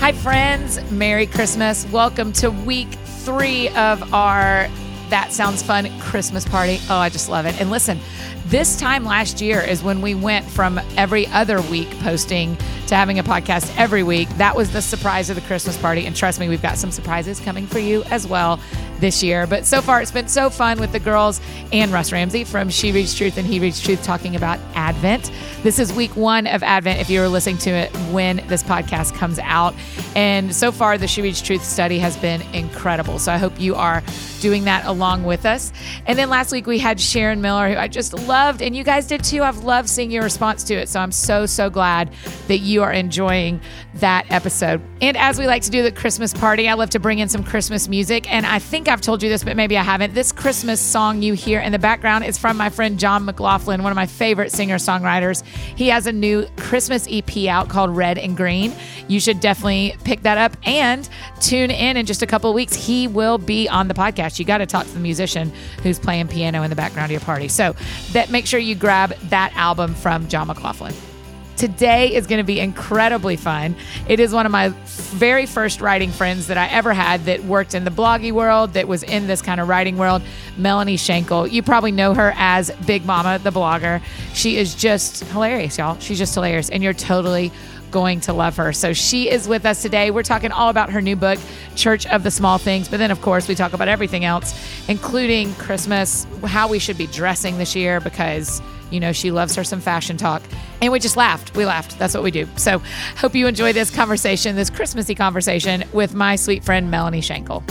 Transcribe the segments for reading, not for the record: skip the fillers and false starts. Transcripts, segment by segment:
Hi, friends. Merry Christmas. Welcome to week 3 of our That Sounds Fun Christmas party. Oh, I just love it. And listen, this time last year is when we went from every other week posting to having a podcast every week. That was the surprise of the Christmas party. And trust me, we've got some surprises coming for you as well this year. But so far, it's been so fun with the girls and Russ Ramsey from She Reads Truth and He Reads Truth talking about Advent. This is week 1 of Advent if you were listening to it when this podcast comes out. And so far, the She Reads Truth study has been incredible. So I hope you are doing that along with us. And then last week, we had Sharon Miller, who I just loved, and you guys did too. I've loved seeing your response to it. So I'm so glad that you are enjoying that episode. And as we like to do the Christmas party, I love to bring in some Christmas music. And I think I've told you this, but maybe I haven't. This Christmas song you hear in the background is from my friend John McLaughlin, one of my favorite singer-songwriters. He has a new Christmas EP out called Red and Green. You should definitely pick that up and tune in just a couple of weeks. He will be on the podcast. You got to talk to the musician who's playing piano in the background of your party. So make sure you grab that album from John McLaughlin. Today is going to be incredibly fun. It is one of my very first writing friends that I ever had that worked in the bloggy world, that was in this kind of writing world, Melanie Schenkel. You probably know her as Big Mama, the blogger. She is just hilarious, y'all. She's just hilarious, and you're totally going to love her. So she is with us today. We're talking all about her new book, Church of the Small Things. But then, of course, we talk about everything else, including Christmas, how we should be dressing this year because, you know, she loves her some fashion talk. And we just laughed. We laughed. That's what we do. So hope you enjoy this conversation, this Christmassy conversation with my sweet friend, Melanie Schenkel.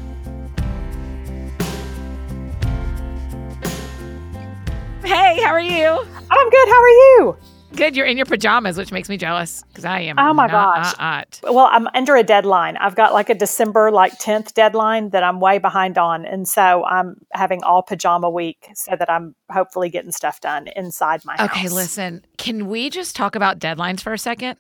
Hey, how are you? I'm good. How are you? Good. You're in your pajamas, which makes me jealous because I am. Oh my gosh. Well, I'm under a deadline. I've got like a December 10th deadline that I'm way behind on. And so I'm having all pajama week so that I'm hopefully getting stuff done inside my house. Okay, listen, can we just talk about deadlines for a second?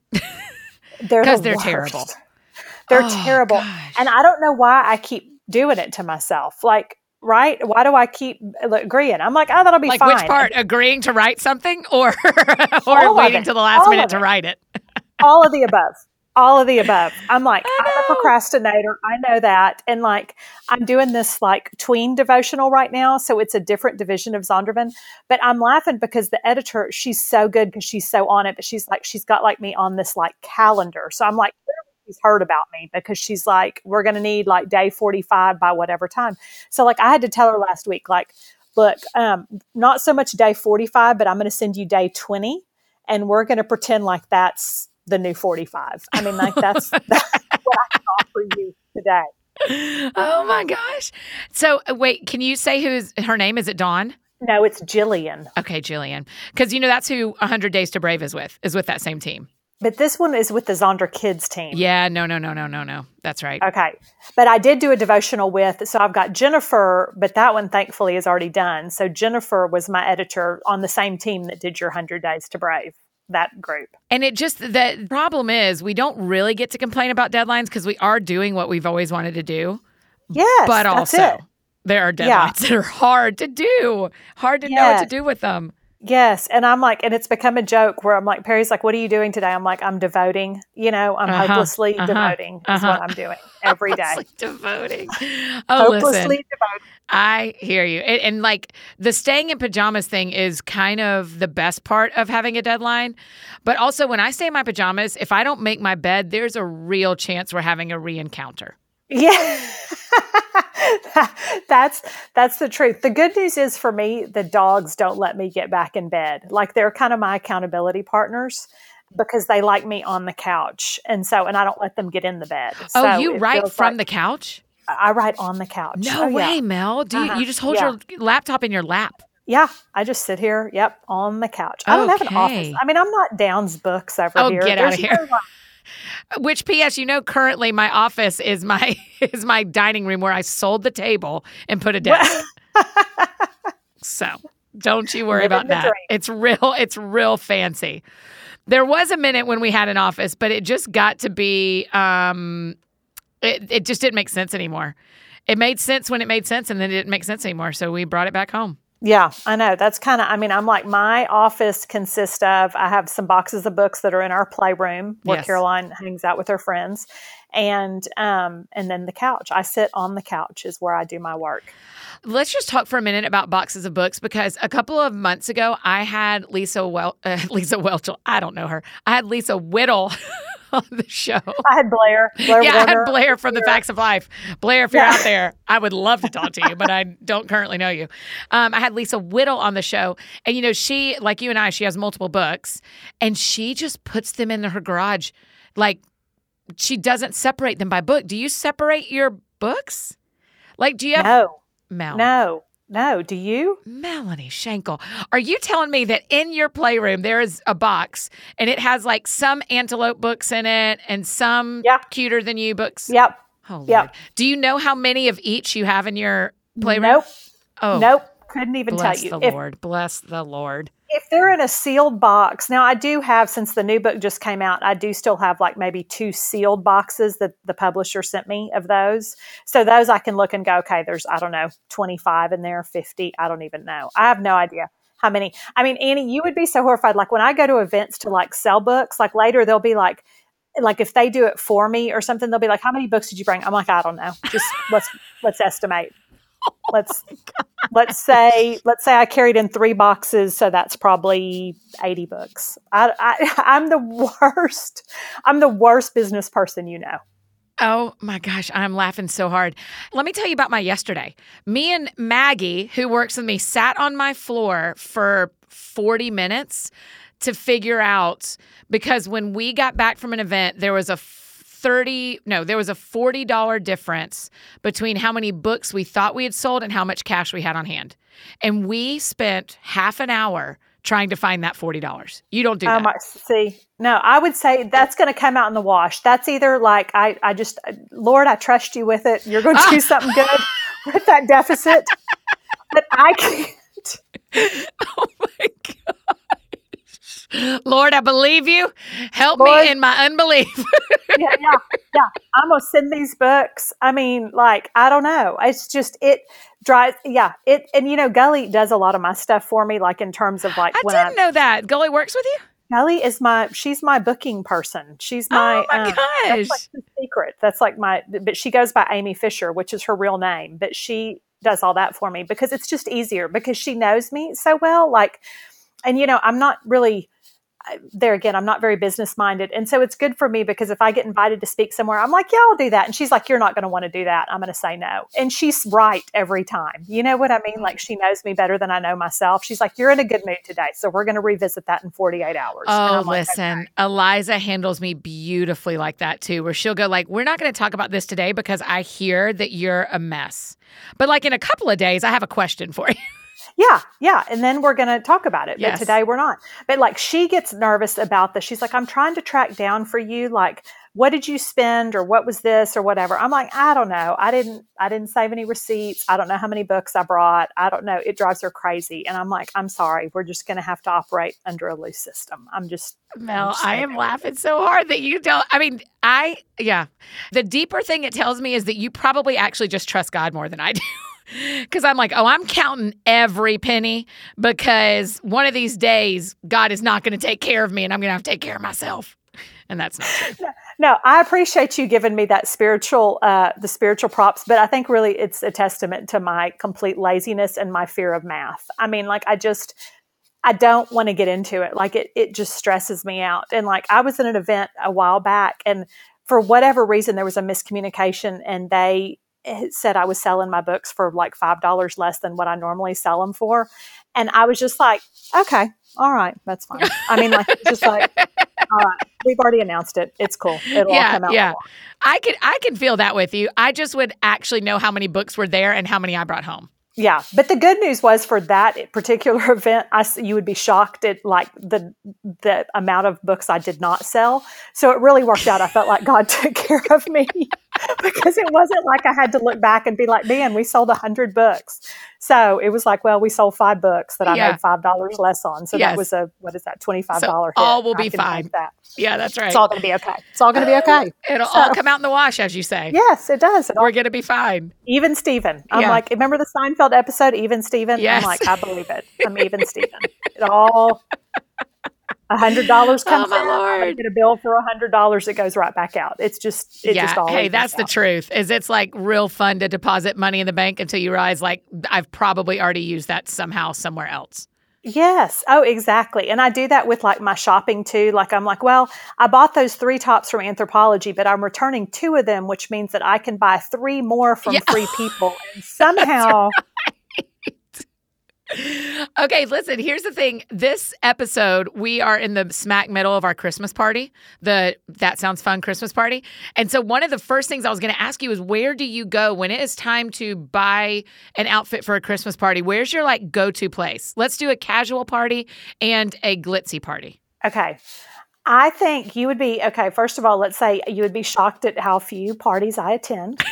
Because they're terrible. They're terrible. Gosh. And I don't know why I keep doing it to myself. Right? Why do I keep agreeing? I'm like, oh, that'll be fine. Which part? Agreeing to write something or waiting till the last minute to write it? All of the above. All of the above. I'm like, I'm a procrastinator. I know that. And I'm doing this tween devotional right now. So it's a different division of Zondervan. But I'm laughing because the editor, she's so good because she's so on it. But she's got me on this calendar. So I'm like, she's heard about me because she's like, we're going to need day 45 by whatever time. So I had to tell her last week, look, not so much day 45, but I'm going to send you day 20 and we're going to pretend like that's the new 45. I mean, that's what I can offer you today. Oh my gosh. So wait, can you say who's her name? Is it Dawn? No, it's Jillian. Okay, Jillian. Because that's who 100 Days to Brave is with that same team. But this one is with the Zonder Kids team. Yeah, no. That's right. Okay. But I did do a devotional so I've got Jennifer, but that one thankfully is already done. So Jennifer was my editor on the same team that did your 100 Days to Brave, that group. And the problem is we don't really get to complain about deadlines because we are doing what we've always wanted to do. Yes, but also there are deadlines that are hard to do, hard to know what to do with them. Yes. And I'm and it's become a joke where I'm like, Perry's like, what are you doing today? I'm like, I'm devoting, I'm hopelessly devoting is what I'm doing every day. Devoting. Hopelessly devoting. I hear you. And the staying in pajamas thing is kind of the best part of having a deadline. But also when I stay in my pajamas, if I don't make my bed, there's a real chance we're having a re-encounter. Yeah. That's the truth. The good news is for me, the dogs don't let me get back in bed. They're kind of my accountability partners because they like me on the couch. And I don't let them get in the bed. Oh, you write from the couch? I write on the couch. No way, Mel. Do you just hold your laptop in your lap? Yeah, I just sit here, on the couch. I don't have an office. I mean, I'm not Downs Books over here. Oh, get out of here. Which, P.S., currently my office is my dining room where I sold the table and put a desk. So don't you worry about that. It's real fancy. There was a minute when we had an office, but it just got to be, it just didn't make sense anymore. It made sense when it made sense, and then it didn't make sense anymore. So we brought it back home. Yeah, I know. That's kind of, I mean, I'm like, my office consists of, I have some boxes of books that are in our playroom where Yes. Caroline hangs out with her friends. And then the couch. I sit on the couch is where I do my work. Let's just talk for a minute about boxes of books, because a couple of months ago, I had Lisa Welchel. I don't know her. I had Lisa Whittle on the show. I had Blair. Blair Yeah, I Warner. had Blair from The Facts of Life. Blair, if you're Yeah. out there, I would love to talk to you, but I don't currently know you. I had Lisa Whittle on the show, and she, like you and I, she has multiple books, and she just puts them in her garage. Like, she doesn't separate them by book. Do you separate your books? Like, do you have No. Do you? Melanie Schenkel, are you telling me that in your playroom there is a box and it has like some antelope books in it and some cuter than you books? Yep. Oh, Lord. Yep. Do you know how many of each you have in your playroom? Nope. Oh, Nope. Couldn't even tell bless you. the Lord. Bless the Lord. If they're in a sealed box, now I do have, since the new book just came out, I do still have like maybe 2 sealed boxes that the publisher sent me of those. So those I can look and go, okay, there's, I don't know, 25 in there, 50. I don't even know. I have no idea how many. I mean, Annie, you would be so horrified. Like when I go to events to like sell books, like later they'll be like if they do it for me or something, they'll be like, how many books did you bring? I'm like, I don't know. Just let's estimate. Let's say I carried in 3 boxes, so that's probably 80 books. I'm the worst. I'm the worst business person you know. Oh my gosh, I'm laughing so hard. Let me tell you about my yesterday. Me and Maggie, who works with me, sat on my floor for 40 minutes to figure out, because when we got back from an event, there was a $40 difference between how many books we thought we had sold and how much cash we had on hand. And we spent half an hour trying to find that $40. You don't do that. See, no, I would say that's going to come out in the wash. That's either like, I just, Lord, I trust you with it. You're going to do something good with that deficit. But I can't. Oh my God. Lord, I believe you. Help me in my unbelief. Yeah. I'm going to send these books. I mean, like, I don't know. It's just, it drives. Yeah. And Gully does a lot of my stuff for me, like in terms of like, I didn't know that. Gully works with you? Gully is she's my booking person. She's my, oh my gosh. That's like the secret. That's like but she goes by Amy Fisher, which is her real name, but she does all that for me because it's just easier because she knows me so well. Like, and I'm not really, there again, I'm not very business minded. And so it's good for me because if I get invited to speak somewhere, I'm like, yeah, I'll do that. And she's like, you're not going to want to do that. I'm going to say no. And she's right every time. You know what I mean? Like she knows me better than I know myself. She's like, you're in a good mood today. So we're going to revisit that in 48 hours. Oh, listen, like, okay. Eliza handles me beautifully like that too, where she'll go like, we're not going to talk about this today because I hear that you're a mess. But like in a couple of days, I have a question for you. Yeah. And then we're going to talk about it. Yes. But today we're not. But like she gets nervous about this. She's like, I'm trying to track down for you. Like, what did you spend or what was this or whatever? I'm like, I don't know. I didn't save any receipts. I don't know how many books I brought. I don't know. It drives her crazy. And I'm like, I'm sorry. We're just going to have to operate under a loose system. Mel, I am laughing so hard that you don't. I mean, the deeper thing it tells me is that you probably actually just trust God more than I do. Because I'm like, I'm counting every penny because one of these days, God is not going to take care of me and I'm going to have to take care of myself. And that's not true. No, I appreciate you giving me that the spiritual props, but I think really it's a testament to my complete laziness and my fear of math. I mean, like I don't want to get into it. Like it just stresses me out. And like I was at an event a while back and for whatever reason, there was a miscommunication and they said I was selling my books for like $5 less than what I normally sell them for. And I was just like, okay, all right, that's fine. I mean, like, just like, all right, we've already announced it. It's cool. It'll all come out. Yeah. I can feel that with you. I just would actually know how many books were there and how many I brought home. Yeah. But the good news was for that particular event, you would be shocked at like the amount of books I did not sell. So it really worked out. I felt like God took care of me because it wasn't like I had to look back and be like, man, we sold 100 books. So it was like, well, we sold 5 books that I made $5 less on. So that was what is that, $25 hit. All will be fine. Yeah, that's right. It's all going to be okay. It's all going to be okay. It'll all come out in the wash, as you say. Yes, it does. We're going to be fine. Even Steven. I'm like, remember the Seinfeld episode, Even Steven? Yes. I'm like, I believe it. I'm Even Steven. It all... $100 comes in. I get a bill for $100. It goes right back out. It's just, just all. Hey, that's the truth. Is it's like real fun to deposit money in the bank until you realize like I've probably already used that somehow somewhere else. Yes. Oh, exactly. And I do that with like my shopping too. Like I'm like, well, I bought those 3 tops from Anthropologie, but I'm returning 2 of them, which means that I can buy 3 more from 3 people. And somehow. Okay, listen, here's the thing. This episode, we are in the smack middle of our Christmas party, the That Sounds Fun Christmas party. And so one of the first things I was going to ask you is, where do you go when it is time to buy an outfit for a Christmas party? Where's your like go-to place? Let's do a casual party and a glitzy party. Okay. I think you would be, first of all, let's say you would be shocked at how few parties I attend.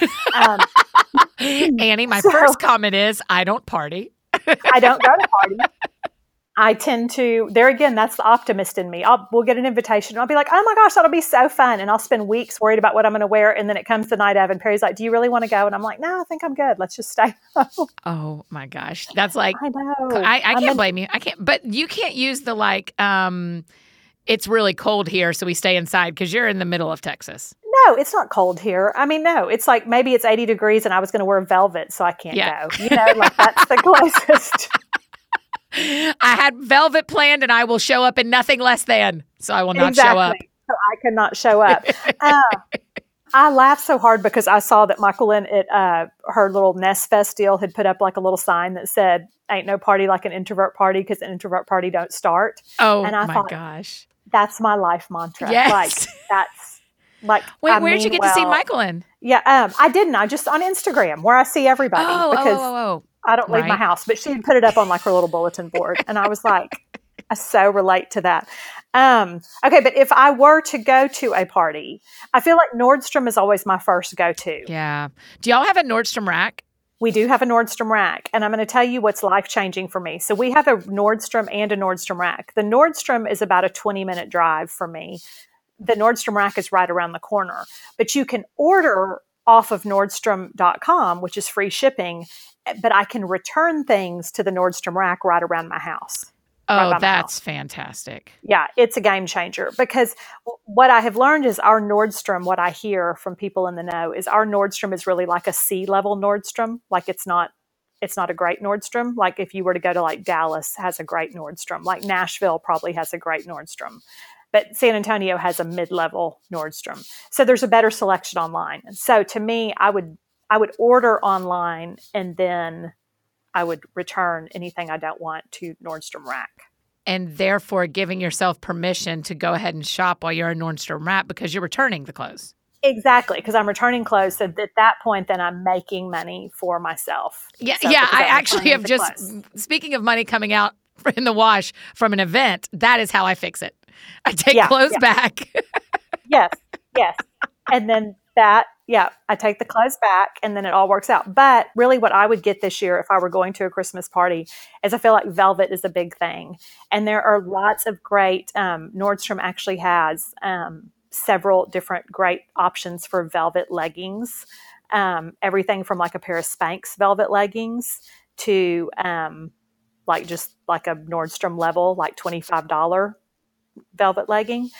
Annie, my first comment is, I don't party. I don't go to parties. I tend to, there again, that's the optimist in me. We'll get an invitation and I'll be like, oh my gosh, that'll be so fun. And I'll spend weeks worried about what I'm going to wear. And then it comes the night of and Perry's like, do you really want to go? And I'm like, no, I think I'm good. Let's just stay home. Oh my gosh. That's like, I know. I can't blame you. I can't, but you can't use the like, it's really cold here, so we stay inside because you're in the middle of Texas. No, it's not cold here. I mean, no, it's like maybe it's 80 degrees and I was going to wear velvet, so I can't go. You know, like that's the closest. I had velvet planned and I will show up in nothing less than, so I will not show up. So I cannot show up. I laughed so hard because I saw that Michael Lynn at her little Nest Fest deal had put up like a little sign that said, ain't no party like an introvert party because an introvert party don't start. Oh, and I thought, gosh. That's my life mantra. Yes. Like, that's like. Wait, where'd you get to see Michael Lynn? Yeah, I didn't. I just on Instagram where I see everybody because I don't leave my house. But she had put it up on like her little bulletin board, and I was like, I so relate to that. Okay, but if I were to go to a party, I feel like Nordstrom is always my first go-to. Yeah. Do y'all have a Nordstrom Rack? We do have a Nordstrom Rack, and I'm going to tell you what's life-changing for me. So we have a Nordstrom and a Nordstrom Rack. The Nordstrom is about a 20-minute drive for me. The Nordstrom Rack is right around the corner. But you can order off of Nordstrom.com, which is free shipping, but I can return things to the Nordstrom Rack right around my house. Oh, that's fantastic. Yeah, it's a game changer because what I have learned is our Nordstrom, what I hear from people in the know is our Nordstrom is really like a C-level Nordstrom. Like it's not a great Nordstrom. Like if you were to go to like Dallas has a great Nordstrom, like Nashville probably has a great Nordstrom, but San Antonio has a mid-level Nordstrom. So there's a better selection online. And so to me, I would order online and then I would return anything I don't want to Nordstrom Rack. And therefore giving yourself permission to go ahead and shop while you're in Nordstrom Rack because you're returning the clothes. Exactly, because I'm returning clothes. So at that point, then I'm making money for myself. Yeah, so I actually have just, speaking of money coming out in the wash from an event, that is how I fix it. I take clothes back. Yes. And then I take the clothes back and then it all works out. But really what I would get this year if I were going to a Christmas party is I feel like velvet is a big thing. And there are lots of great, Nordstrom actually has several different great options for velvet leggings. Everything from like a pair of Spanx velvet leggings to like just like a Nordstrom level, like $25 velvet legging.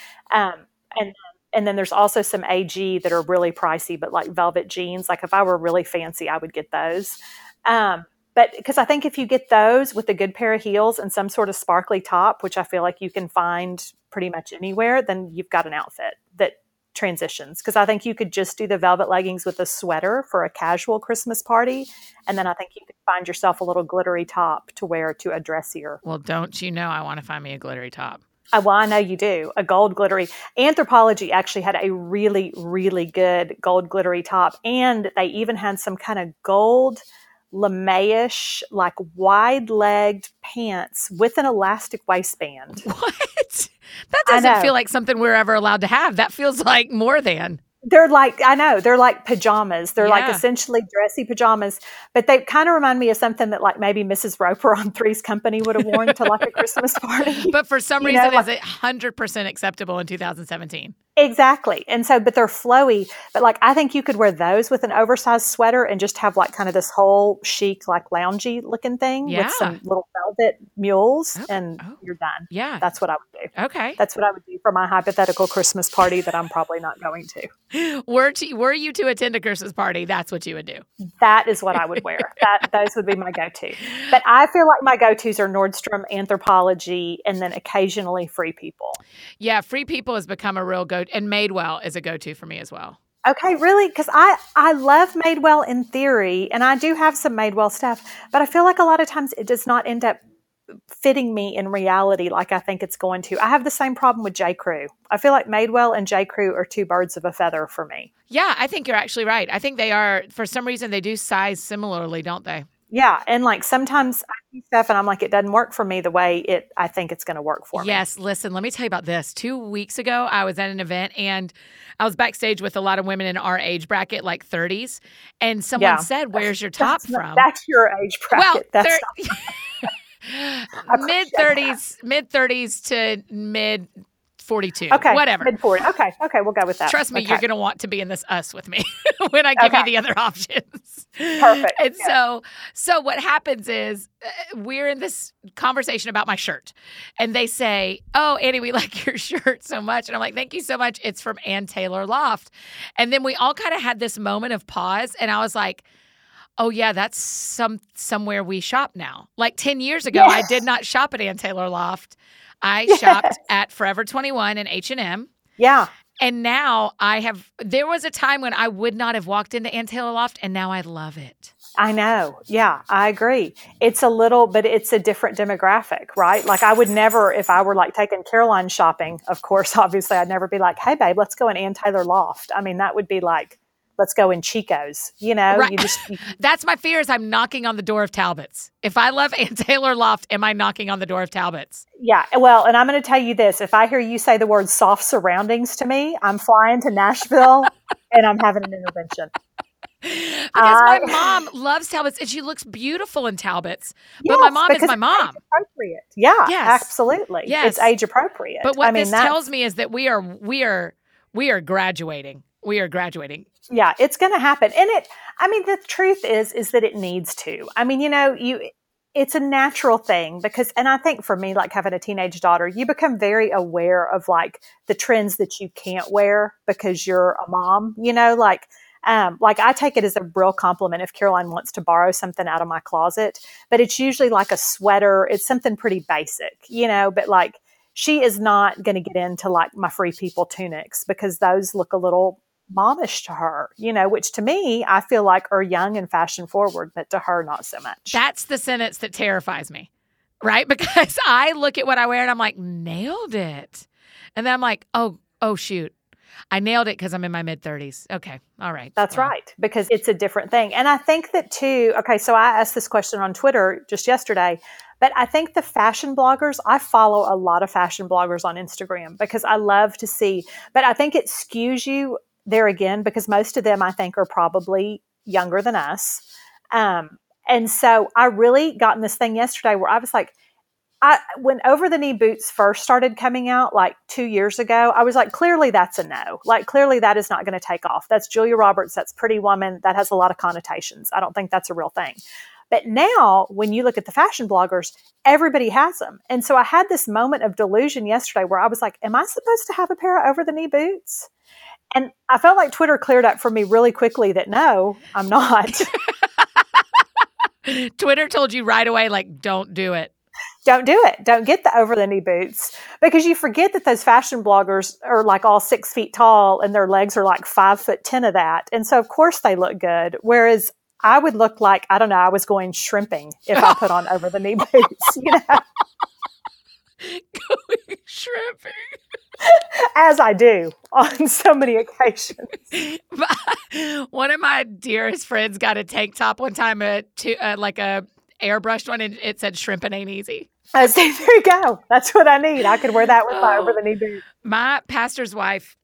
And then there's also some AG that are really pricey, but like velvet jeans. Like if I were really fancy, I would get those. But because I think if you get those with a good pair of heels and some sort of sparkly top, which I feel like you can find pretty much anywhere, then you've got an outfit that transitions. Because I think you could just do the velvet leggings with a sweater for a casual Christmas party. And then I think you could find yourself a little glittery top to wear to a dressier. Well, don't you know I want to find me a glittery top. Well, I know you do. A gold glittery. Anthropologie actually had a really, really good gold glittery top. And they even had some kind of gold lame-ish, like wide-legged pants with an elastic waistband. What? That doesn't feel like something we're ever allowed to have. That feels like more than. They're like, I know, they're like pajamas. They're like Yeah. essentially dressy pajamas, but they kind of remind me of something that like maybe Mrs. Roper on Three's Company would have worn to like a Christmas party. But for some You reason, know, is it 100% acceptable in 2017? Exactly. And so, but they're flowy. But like, I think you could wear those with an oversized sweater and just have like kind of this whole chic, like loungy looking thing Yeah. with some little velvet mules, Oh, and oh. you're done. Yeah. That's what I would do. Okay. That's what I would do for my hypothetical Christmas party that I'm probably not going to. Were you to attend a Christmas party, that's what you would do. That is what I would wear. Those would be my go-to. But I feel like my go-tos are Nordstrom, Anthropologie, and then occasionally Free People. Yeah, Free People has become a real go, and Madewell is a go-to for me as well. Okay, really? Because I love Madewell in theory, and I do have some Madewell stuff, but I feel like a lot of times it does not end up fitting me in reality like I think it's going to. I have the same problem with J. Crew. I feel like Madewell and J. Crew are two birds of a feather for me. Yeah, I think you're actually right. I think they are, for some reason, they do size similarly, don't they? Yeah, and like sometimes I see stuff and I'm like, it doesn't work for me the way I think it's going to work for me. Yes, listen, let me tell you about this. 2 weeks ago, I was at an event and I was backstage with a lot of women in our age bracket, like 30s, and someone said, "Where's your top from?" That's your age bracket. Well, That's mid 30s to mid 42. Okay, Whatever. mid 40. Okay, we'll go with that. Trust me, Okay. you're going to want to be in this us with me when I give you the other options. Perfect. And so what happens is we're in this conversation about my shirt, and they say, "Oh, Annie, we like your shirt so much." And I'm like, "Thank you so much. It's from Ann Taylor Loft." And then we all kind of had this moment of pause, and I was like, "Oh yeah, that's somewhere we shop now." Like 10 years ago, I did not shop at Ann Taylor Loft. I shopped at Forever 21 and H&M. Yeah. And now there was a time when I would not have walked into Ann Taylor Loft, and now I love it. I know. Yeah, I agree. It's but it's a different demographic, right? Like I would never, if I were like taking Caroline shopping, of course, obviously I'd never be like, "Hey babe, let's go in Ann Taylor Loft." I mean, that would be like, let's go in Chico's, you know? Right. You That's my fear, is I'm knocking on the door of Talbot's. If I love Ann Taylor Loft, am I knocking on the door of Talbot's? Yeah. Well, and I'm going to tell you this. If I hear you say the word soft surroundings to me, I'm flying to Nashville and I'm having an intervention. Because my mom loves Talbot's and she looks beautiful in Talbot's. But my mom is my mom. It's age appropriate. Yeah, Yes. absolutely. Yes. It's age appropriate. But what this tells me is that we are graduating. We are graduating. Yeah, it's going to happen. And the truth is that it needs to. I mean, it's a natural thing because, and I think for me, like having a teenage daughter, you become very aware of like the trends that you can't wear because you're a mom, like I take it as a real compliment if Caroline wants to borrow something out of my closet, but it's usually like a sweater. It's something pretty basic, but like she is not going to get into like my Free People tunics because those look a little momish to her, which to me, I feel like are young and fashion forward, but to her, not so much. That's the sentence that terrifies me, right? Because I look at what I wear and I'm like, nailed it. And then I'm like, oh, shoot. I nailed it because I'm in my mid-30s. Okay. All right. That's right. Because it's a different thing. And I think that too, okay, so I asked this question on Twitter just yesterday, but I think the fashion bloggers, I follow a lot of fashion bloggers on Instagram because I love to see, but I think it skews you there again, because most of them I think are probably younger than us. And so I really got in this thing yesterday where I was like, when over the knee boots first started coming out like 2 years ago, I was like, clearly that's a no. Like clearly that is not going to take off. That's Julia Roberts. That's Pretty Woman. That has a lot of connotations. I don't think that's a real thing. But now when you look at the fashion bloggers, everybody has them. And so I had this moment of delusion yesterday where I was like, am I supposed to have a pair of over the knee boots? And I felt like Twitter cleared up for me really quickly that no, I'm not. Twitter told you right away, like, don't do it. Don't do it. Don't get the over the knee boots because you forget that those fashion bloggers are like all 6 feet tall and their legs are like 5'10" of that. And so of course they look good. Whereas I would look like, I don't know, I was going shrimping if I put on over the knee boots, Going shrimping. As I do on so many occasions. One of my dearest friends got a tank top one time, like a airbrushed one, and it said "Shrimping ain't easy." There you go. That's what I need. I could wear that with my over the knee boots. My pastor's wife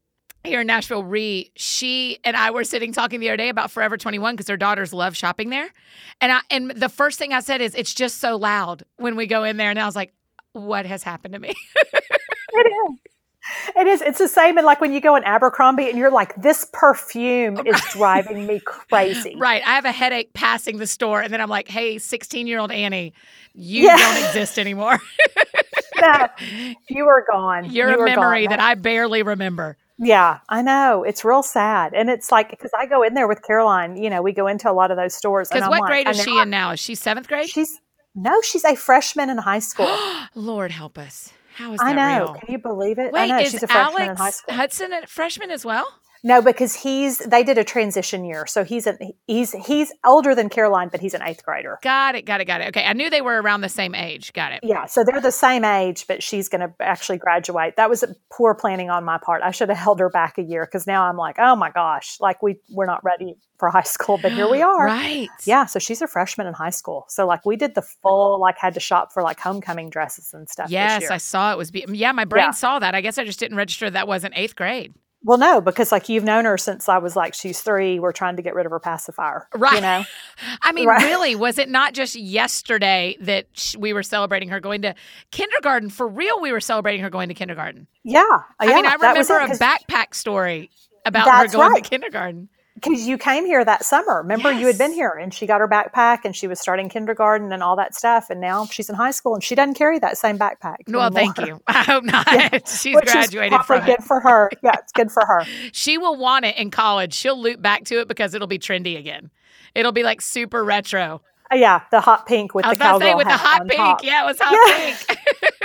here in Nashville, she and I were sitting talking the other day about Forever 21 because her daughters love shopping there. And the first thing I said is, it's just so loud when we go in there. And I was like, what has happened to me? It is. It is. It's the same in like when you go in Abercrombie and you're like, this perfume is driving me crazy. Right. I have a headache passing the store. And then I'm like, hey, 16-year-old Annie, you don't exist anymore. No, you are gone. You're a memory that I barely remember. Yeah, I know. It's real sad. And it's like, because I go in there with Caroline, we go into a lot of those stores. Because what grade is she in now? Is she 7th grade? She's a freshman in high school. Lord help us. How is that I know. real? Can you believe it? Wait, I know. is She's a freshman Alex in high school. Hudson a freshman as well? No, because they did a transition year. So he's older than Caroline, but he's an 8th grader. Got it. Okay. I knew they were around the same age. Got it. Yeah. So they're the same age, but she's going to actually graduate. That was poor planning on my part. I should have held her back a year because now I'm like, oh my gosh, like we're not ready for high school, but here we are. Right. Yeah. So she's a freshman in high school. So like we did the full, like had to shop for like homecoming dresses and stuff. Yes, this year. I saw it was. My brain saw that. I guess I just didn't register that wasn't 8th grade. Well, no, because like you've known her since I was like, she's 3. We're trying to get rid of her pacifier. Right. I mean, really, was it not just yesterday that we were celebrating her going to kindergarten? For real, we were celebrating her going to kindergarten. Yeah. I mean, I remember a backpack story about her going to kindergarten. Because you came here that summer. Remember, you had been here and she got her backpack and she was starting kindergarten and all that stuff. And now she's in high school and she doesn't carry that same backpack. Well, thank you. I hope not. Yeah. She's graduated from it. Good for her. Yeah, it's good for her. She will want it in college. She'll loop back to it because it'll be trendy again. It'll be like super retro. Yeah, the hot pink with the cowgirl hat. With the hot pink. Top. Yeah, it was hot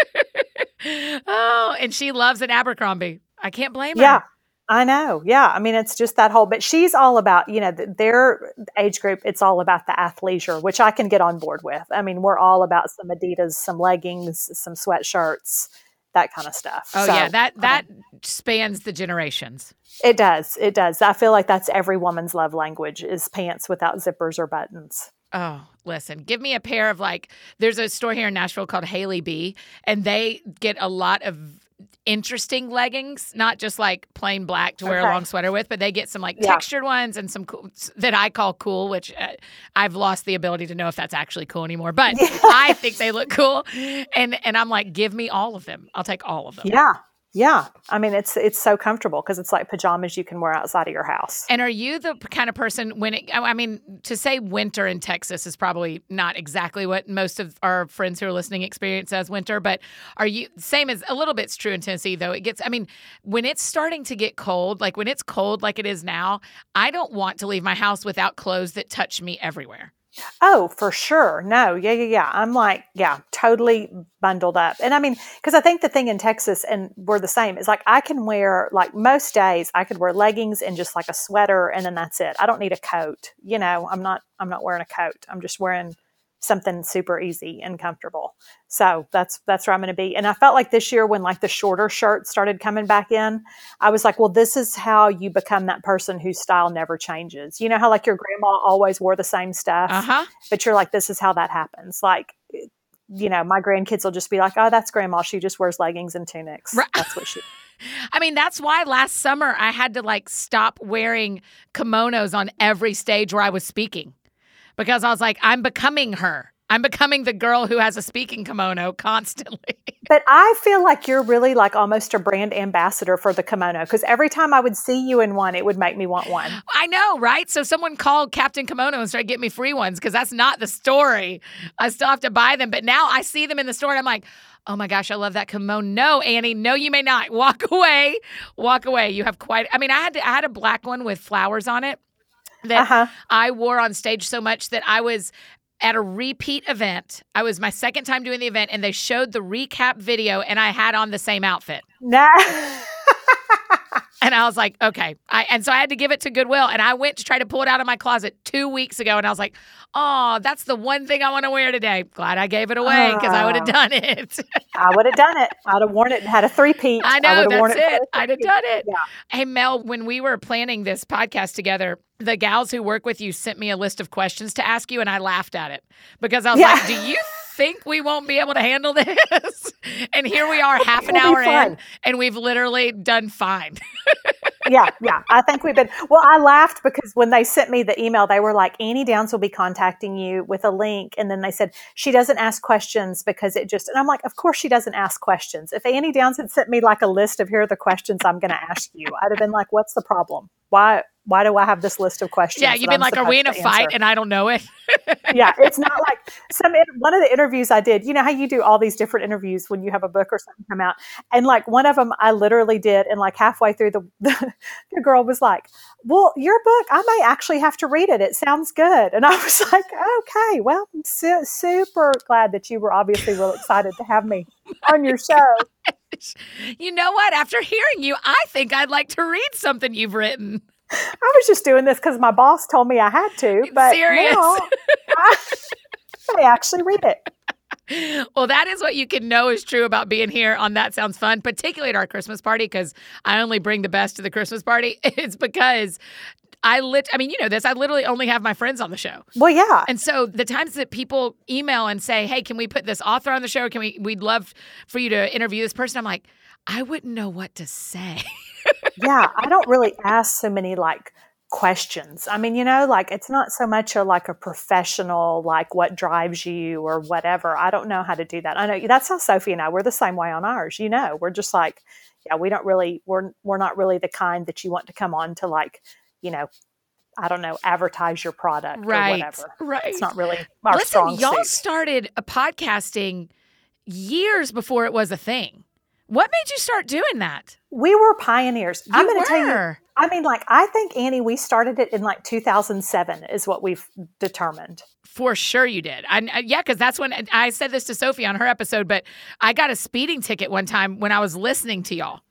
pink. Oh, and she loves an Abercrombie. I can't blame her. Yeah. I know. Yeah. I mean, it's just that whole, but she's all about, their age group, it's all about the athleisure, which I can get on board with. I mean, we're all about some Adidas, some leggings, some sweatshirts, that kind of stuff. Oh, so, yeah. That spans the generations. It does. It does. I feel like that's every woman's love language is pants without zippers or buttons. Oh, listen, give me a pair of there's a store here in Nashville called Haley B, and they get a lot of interesting leggings, not just like plain black to wear a long sweater with, but they get some textured ones and some cool, that I call cool, which I've lost the ability to know if that's actually cool anymore, but I think they look cool. And I'm like, give me all of them. I'll take all of them. Yeah. Yeah. I mean, it's so comfortable because it's like pajamas you can wear outside of your house. And are you the kind of person to say winter in Texas is probably not exactly what most of our friends who are listening experience as winter, but are you, same as a little bit's true in Tennessee though, when it's starting to get cold, like when it's cold like it is now, I don't want to leave my house without clothes that touch me everywhere. Oh, for sure. No. Yeah. I'm like, totally bundled up. And I mean, because I think the thing in Texas, and we're the same, is like I can wear, like most days, I could wear leggings and just like a sweater, and then that's it. I don't need a coat. I'm not wearing a coat. I'm just wearing something super easy and comfortable. So that's where I'm going to be. And I felt like this year when like the shorter shirts started coming back in, I was like, well, this is how you become that person whose style never changes. You know how like your grandma always wore the same stuff, but you're like, this is how that happens. Like, my grandkids will just be like, oh, that's grandma. She just wears leggings and tunics. Right. That's what she I mean, that's why last summer I had to stop wearing kimonos on every stage where I was speaking. Because I was like, I'm becoming her. I'm becoming the girl who has a speaking kimono constantly. But I feel like you're really like almost a brand ambassador for the kimono. Because every time I would see you in one, it would make me want one. I know, right? So someone called Captain Kimono and started getting me free ones because that's not the story. I still have to buy them. But now I see them in the store and I'm like, oh my gosh, I love that kimono. No, Annie, no, you may not. Walk away. Walk away. You have I had a black one with flowers on it that I wore on stage so much that I was at a repeat event. I was my second time doing the event, and they showed the recap video, and I had on the same outfit. Nah. And I was like, okay. And so I had to give it to Goodwill, and I went to try to pull it out of my closet 2 weeks ago, and I was like, oh, that's the one thing I want to wear today. Glad I gave it away because I would have done it. I would have done it. I'd have worn it and had a three-peat. I know, that's it. I'd have done it. Yeah. Hey, Mel, when we were planning this podcast together, the gals who work with you sent me a list of questions to ask you, and I laughed at it because I was like, do you think we won't be able to handle this? And here we are half an hour in, and we've literally done fine. Yeah. I think well, I laughed because when they sent me the email, they were like, Annie Downs will be contacting you with a link. And then they said, she doesn't ask questions because and I'm like, of course she doesn't ask questions. If Annie Downs had sent me like a list of here are the questions I'm going to ask you, I'd have been like, what's the problem? Why do I have this list of questions? Yeah, you've been like, are we in a fight and I don't know it? Yeah, it's not like one of the interviews I did, you know how you do all these different interviews when you have a book or something come out. And like one of them I literally did. And like halfway through the girl was like, well, your book, I may actually have to read it. It sounds good. And I was like, okay, well, I'm super glad that you were obviously real excited to have me on your show. You know what? After hearing you, I think I'd like to read something you've written. I was just doing this because my boss told me I had to, but serious? Now I actually read it. Well, that is what you can know is true about being here on That Sounds Fun, particularly at our Christmas party, because I only bring the best to the Christmas party. It's because I mean, you know this, I literally only have my friends on the show. Well, yeah. And so the times that people email and say, hey, can we put this author on the show? We'd love for you to interview this person. I'm like, I wouldn't know what to say. Yeah, I don't really ask so many like questions. I mean, you know, like it's not so much like a professional, like what drives you or whatever. I don't know how to do that. I know that's how Sophie and I, we're the same way on ours. You know, we're just like, yeah, we're not really the kind that you want to come on to like, you know, I don't know, advertise your product or whatever. Right. It's not really our strong suit. Y'all started a podcasting years before it was a thing. What made you start doing that? We were pioneers. I'm going to tell you. I mean, like, I think, Annie, we started it in like 2007 is what we've determined. For sure you did. Yeah, because that's when I said this to Sophie on her episode, but I got a speeding ticket one time when I was listening to y'all.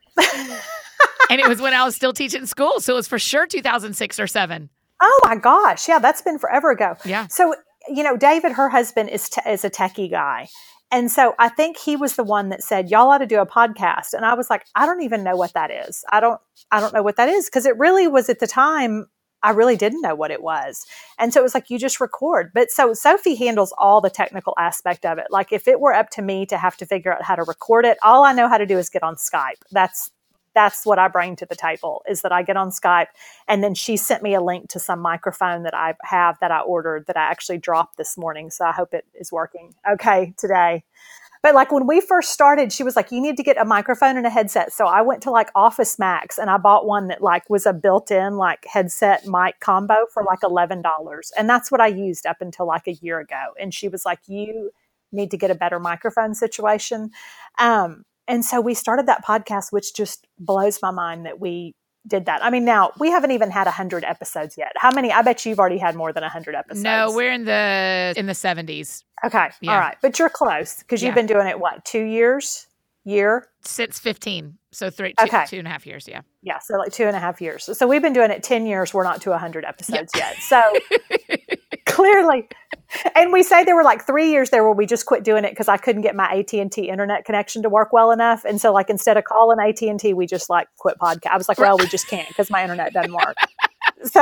And it was when I was still teaching school. So it was for sure 2006 or 7. Oh, my gosh. Yeah, that's been forever ago. Yeah. So, you know, David, her husband, is a techie guy. And so I think he was the one that said, y'all ought to do a podcast. And I was like, I don't even know what that is. I don't know what that is. Because it really was at the time, I really didn't know what it was. And so it was like, you just record. But so Sophie handles all the technical aspect of it. Like if it were up to me to have to figure out how to record it, all I know how to do is get on Skype. That's what I bring to the table is that I get on Skype. And then she sent me a link to some microphone that I have that I ordered that I actually dropped this morning. So I hope it is working okay today. But like when we first started, she was like, you need to get a microphone and a headset. So I went to like Office Max and I bought one that like was a built-in like headset mic combo for like $11. And that's what I used up until like a year ago. And she was like, you need to get a better microphone situation. And so we started that podcast, which just blows my mind that we did that. I mean, now we haven't even had 100 episodes yet. How many? I bet you've already had more than 100 episodes. No, we're in the 70s. Okay. Yeah. All right. But you're close because you've been doing it, what, 2 years? Since 15. So 2.5 years. Yeah. Yeah. So like 2.5 years. So we've been doing it 10 years. We're not to 100 episodes yet. So clearly. And we say there were like 3 years there where we just quit doing it because I couldn't get my AT&T internet connection to work well enough. And so like instead of calling AT&T, we just like quit podcast. I was like, well, we just can't because my internet doesn't work. So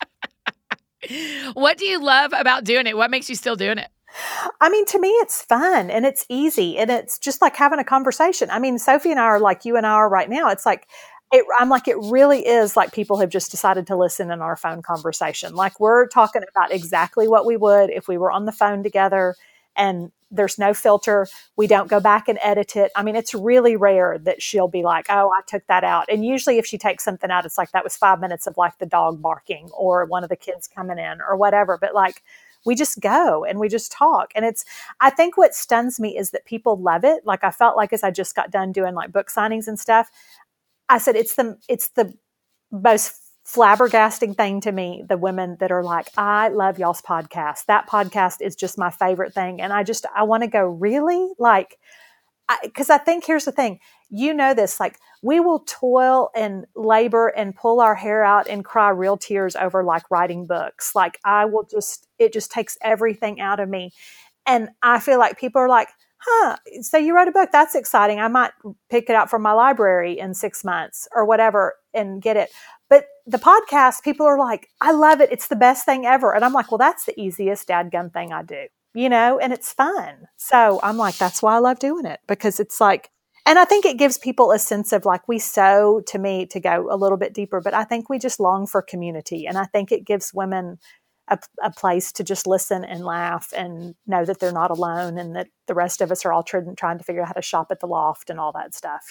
what do you love about doing it? What makes you still doing it? I mean, to me, it's fun and it's easy and it's just like having a conversation. I mean, Sophie and I are like you and I are right now. It's like, I'm like, it really is like people have just decided to listen in our phone conversation. Like we're talking about exactly what we would if we were on the phone together and there's no filter. We don't go back and edit it. I mean, it's really rare that she'll be like, oh, I took that out. And usually if she takes something out, it's like, that was 5 minutes of like the dog barking or one of the kids coming in or whatever. But like, we just go and we just talk. And I think what stuns me is that people love it. Like I felt like as I just got done doing like book signings and stuff, I said, it's the most flabbergasting thing to me, the women that are like, I love y'all's podcast. That podcast is just my favorite thing. And I want to go, really? Like, because I think here's the thing, you know this, like we will toil and labor and pull our hair out and cry real tears over like writing books. Like it just takes everything out of me. And I feel like people are like, so you wrote a book. That's exciting. I might pick it out from my library in 6 months or whatever and get it. But the podcast, people are like, I love it. It's the best thing ever. And I'm like, well, that's the easiest dadgum thing I do, you know, and it's fun. So I'm like, that's why I love doing it because it's like, And I think it gives people a sense of like, to me, to go a little bit deeper, but I think we just long for community. And I think it gives women a place to just listen and laugh and know that they're not alone and that the rest of us are all trying to figure out how to shop at the loft and all that stuff.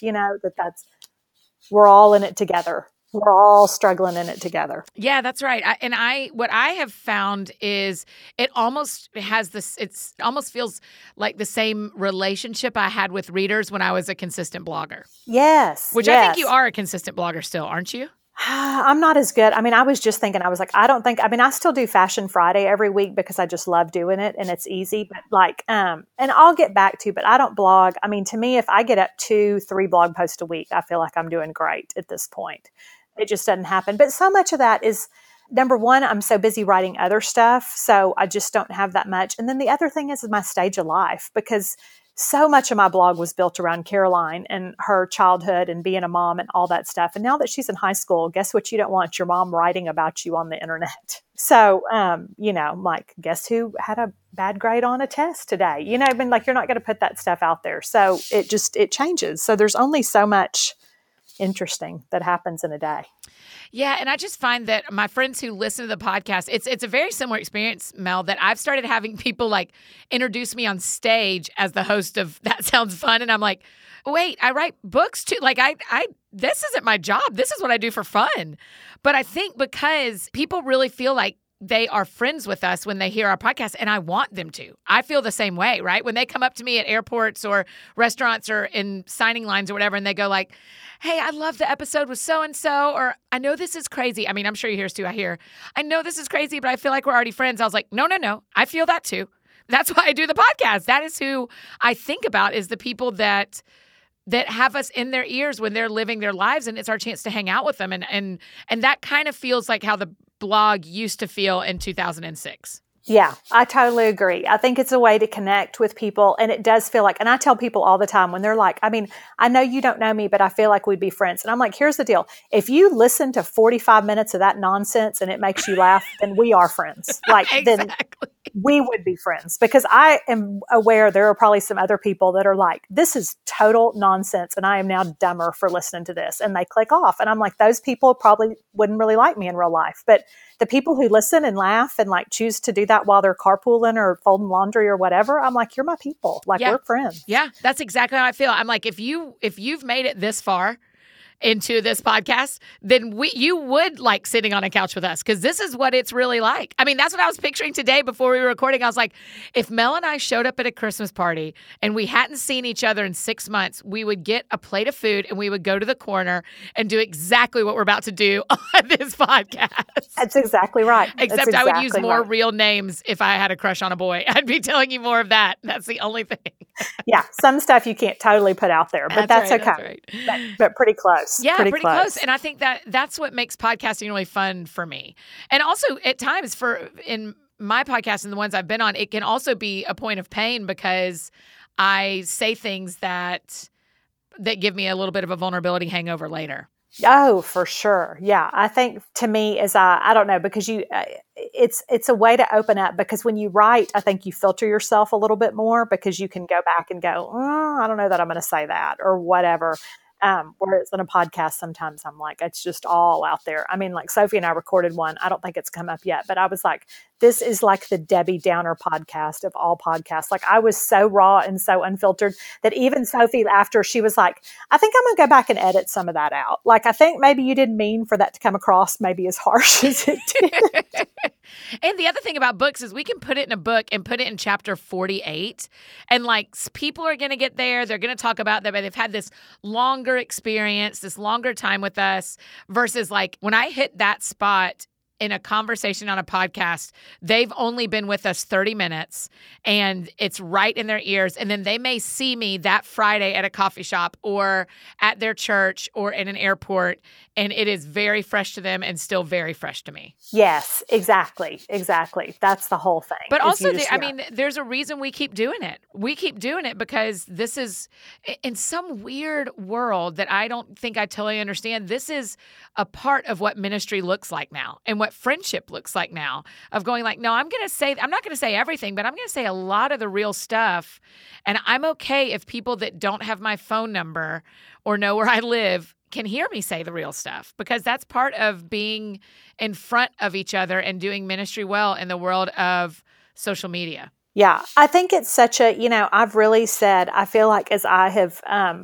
We're all in it together. We're all struggling in it together. Yeah, that's right. What I have found is it almost feels like the same relationship I had with readers when I was a consistent blogger. Yes. Which I think you are a consistent blogger still, aren't you? I'm not as good. I mean, I was just thinking, I was like, I still do Fashion Friday every week because I just love doing it and it's easy, but like, and I'll get back to, but I don't blog. I mean, to me, if I get up 2-3 blog posts a week, I feel like I'm doing great at this point. It just doesn't happen. But so much of that is, number one, I'm so busy writing other stuff. So I just don't have that much. And then the other thing is my stage of life, because so much of my blog was built around Caroline and her childhood and being a mom and all that stuff. And now that she's in high school, guess what? You don't want your mom writing about you on the internet. So, like, guess who had a bad grade on a test today? You're not going to put that stuff out there. So it changes. So there's only so much interesting that happens in a day. Yeah, and I just find that my friends who listen to the podcast, it's a very similar experience, Mel, that I've started having people like introduce me on stage as the host of That Sounds Fun, and I'm like, wait, I write books too. Like this isn't my job. This is what I do for fun. But I think because people really feel like they are friends with us when they hear our podcast, and I want them to. I feel the same way, right? When they come up to me at airports or restaurants or in signing lines or whatever, and they go like, hey, I love the episode with so-and-so, or I know this is crazy. I mean, I'm sure you hear us too. I know this is crazy, but I feel like we're already friends. I was like, no. I feel that too. That's why I do the podcast. That is who I think about, is the people that have us in their ears when they're living their lives, and it's our chance to hang out with them. And that kind of feels like how the blog used to feel in 2006. Yeah, I totally agree. I think it's a way to connect with people. And it does feel like, and I tell people all the time when they're like, I mean, I know you don't know me, but I feel like we'd be friends. And I'm like, here's the deal. If you listen to 45 minutes of that nonsense and it makes you laugh, then we are friends. Like, exactly. Then we would be friends, because I am aware there are probably some other people that are like, this is total nonsense, and I am now dumber for listening to this, and they click off. And I'm like, those people probably wouldn't really like me in real life. But the people who listen and laugh and like choose to do that while they're carpooling or folding laundry or whatever, I'm like, you're my people. Like, we're friends. Yeah, that's exactly how I feel. I'm like, if you've made it this far into this podcast, then you would like sitting on a couch with us, because this is what it's really like. I mean, that's what I was picturing today before we were recording. I was like, if Mel and I showed up at a Christmas party and we hadn't seen each other in 6 months, we would get a plate of food and we would go to the corner and do exactly what we're about to do on this podcast. That's exactly right. Except I would use more real names if I had a crush on a boy. I'd be telling you more of that. That's the only thing. Yeah, some stuff you can't totally put out there, but that's okay. That's right. But pretty close. Yeah, pretty close. And I think that's what makes podcasting really fun for me. And also at times in my podcast and the ones I've been on, it can also be a point of pain, because I say things that give me a little bit of a vulnerability hangover later. Oh, for sure. Yeah. I think to me is, I don't know, because it's a way to open up, because when you write, I think you filter yourself a little bit more, because you can go back and go, I don't know that I'm going to say that or whatever. Whereas in a podcast, sometimes I'm like, it's just all out there. I mean, like Sophie and I recorded one. I don't think it's come up yet, but I was like, this is like the Debbie Downer podcast of all podcasts. Like, I was so raw and so unfiltered that even Sophie, after, she was like, I think I'm going to go back and edit some of that out. Like, I think maybe you didn't mean for that to come across maybe as harsh as it did. And the other thing about books is we can put it in a book and put it in chapter 48. And like, people are going to get there. They're going to talk about that. They've had this longer experience, this longer time with us, versus like when I hit that spot in a conversation on a podcast, they've only been with us 30 minutes and it's right in their ears. And then they may see me that Friday at a coffee shop or at their church or in an airport, and it is very fresh to them and still very fresh to me. Yes, exactly. That's the whole thing. But also, there's a reason we keep doing it. We keep doing it because this is, in some weird world that I don't think I totally understand, this is a part of what ministry looks like now and what what friendship looks like now, of going like, no, I'm not going to say everything, but I'm going to say a lot of the real stuff. And I'm okay if people that don't have my phone number or know where I live can hear me say the real stuff, because that's part of being in front of each other and doing ministry well in the world of social media. Yeah, I think it's such a, I've really said, I feel like as I have,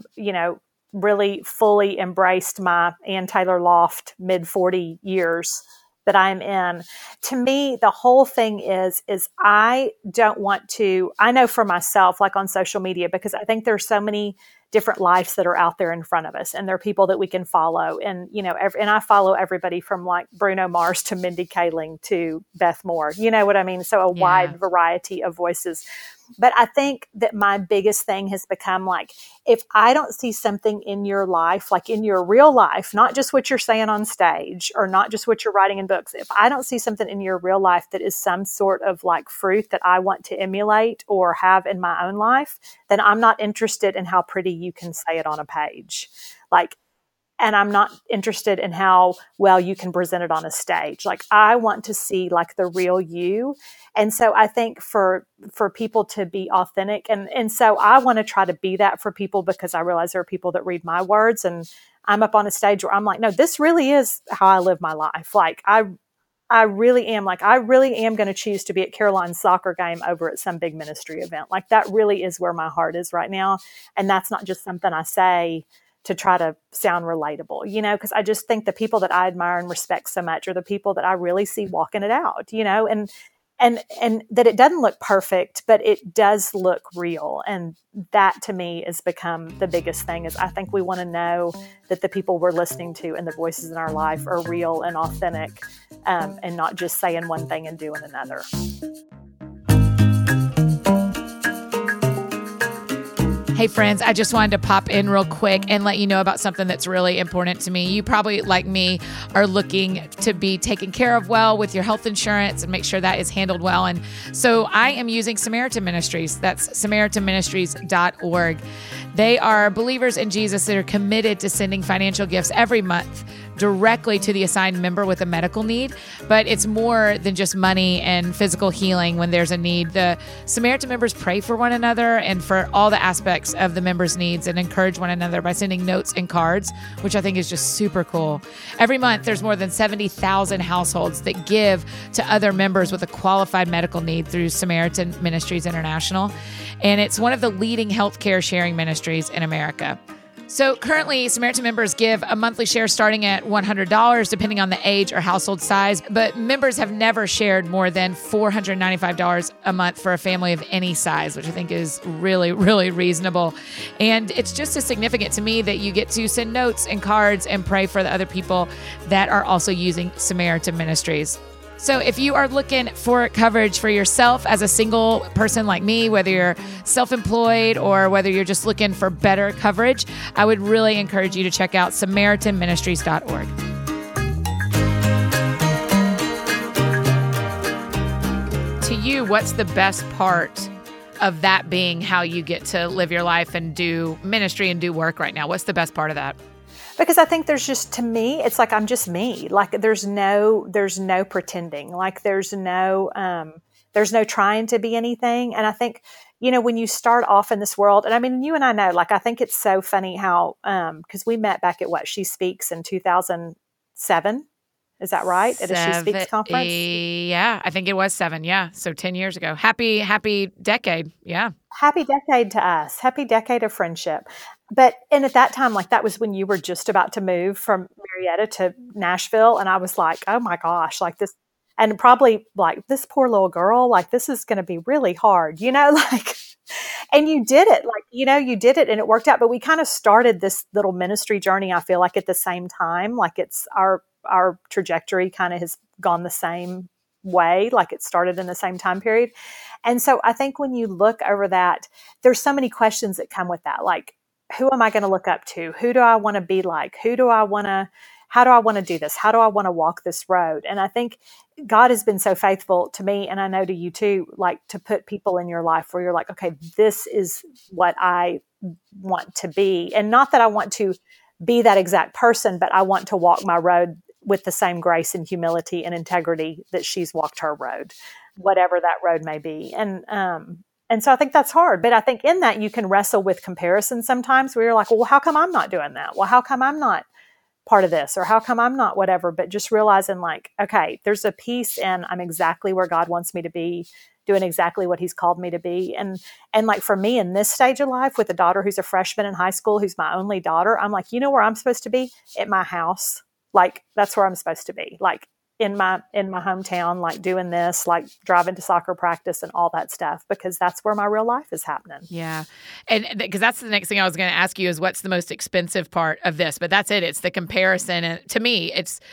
really fully embraced my Ann Taylor Loft mid 40 years that I'm in, to me, the whole thing is I don't want to, I know for myself, like on social media, because I think there's so many different lives that are out there in front of us, and there are people that we can follow. And, and I follow everybody from like Bruno Mars to Mindy Kaling to Beth Moore, you know what I mean? So a wide variety of voices. But I think that my biggest thing has become like, if I don't see something in your life, like in your real life, not just what you're saying on stage or not just what you're writing in books, if I don't see something in your real life that is some sort of like fruit that I want to emulate or have in my own life, then I'm not interested in how pretty you can say it on a page. And I'm not interested in how well you can present it on a stage. Like, I want to see like the real you. And so I think for people to be authentic, and so I want to try to be that for people, because I realize there are people that read my words, and I'm up on a stage where I'm like, no, this really is how I live my life. Like, I really am going to choose to be at Caroline's soccer game over at some big ministry event. Like, that really is where my heart is right now. And that's not just something I say to try to sound relatable, because I just think the people that I admire and respect so much are the people that I really see walking it out, and that it doesn't look perfect, but it does look real. And that to me has become the biggest thing, is I think we want to know that the people we're listening to and the voices in our life are real and authentic, and not just saying one thing and doing another. Hey friends, I just wanted to pop in real quick and let you know about something that's really important to me. You probably, like me, are looking to be taken care of well with your health insurance and make sure that is handled well. And so I am using Samaritan Ministries. That's SamaritanMinistries.org. They are believers in Jesus that are committed to sending financial gifts every month directly to the assigned member with a medical need. But it's more than just money and physical healing when there's a need. The Samaritan members pray for one another and for all the aspects of the members' needs, and encourage one another by sending notes and cards, which I think is just super cool. Every month, there's more than 70,000 households that give to other members with a qualified medical need through Samaritan Ministries International. And it's one of the leading healthcare sharing ministries in America. So currently, Samaritan members give a monthly share starting at $100, depending on the age or household size. But members have never shared more than $495 a month for a family of any size, which I think is really, really reasonable. And it's just as significant to me that you get to send notes and cards and pray for the other people that are also using Samaritan Ministries. So if you are looking for coverage for yourself as a single person like me, whether you're self-employed or whether you're just looking for better coverage, I would really encourage you to check out SamaritanMinistries.org. To you, what's the best part of that being how you get to live your life and do ministry and do work right now? What's the best part of that? Because I think there's just, to me, it's like I'm just me. Like there's no pretending. Like there's no trying to be anything. And I think, when you start off in this world, and I mean, you and I know, like I think it's so funny how, because we met back at She Speaks in 2007. Is that right? At a She Speaks conference? Yeah, I think it was 7. Yeah. So 10 years ago. Happy decade. Yeah. Happy decade to us. Happy decade of friendship. And at that time, like that was when you were just about to move from Marietta to Nashville. And I was like, oh my gosh, like this, and probably like this poor little girl, like this is going to be really hard, like, and you did it, like, you did it and it worked out. But we kind of started this little ministry journey, I feel like at the same time, like it's our trajectory kind of has gone the same way, like it started in the same time period. And so I think when you look over that, there's so many questions that come with that. Like, who am I going to look up to? Who do I want to be like? How do I want to do this? How do I want to walk this road? And I think God has been so faithful to me, and I know to you too, like to put people in your life where you're like, okay, this is what I want to be. And not that I want to be that exact person, but I want to walk my road with the same grace and humility and integrity that she's walked her road, whatever that road may be. And so I think that's hard. But I think in that you can wrestle with comparison sometimes where you're like, well, how come I'm not doing that? Well, how come I'm not part of this? Or how come I'm not whatever? But just realizing like, okay, there's a piece and I'm exactly where God wants me to be, doing exactly what he's called me to be. And like for me in this stage of life with a daughter who's a freshman in high school, who's my only daughter, I'm like, you know where I'm supposed to be? At my house. Like that's where I'm supposed to be. Like in my hometown, like doing this, like driving to soccer practice and all that stuff, because that's where my real life is happening. Yeah. And because that's the next thing I was going to ask you is what's the most expensive part of this? But that's it. It's the comparison. And to me,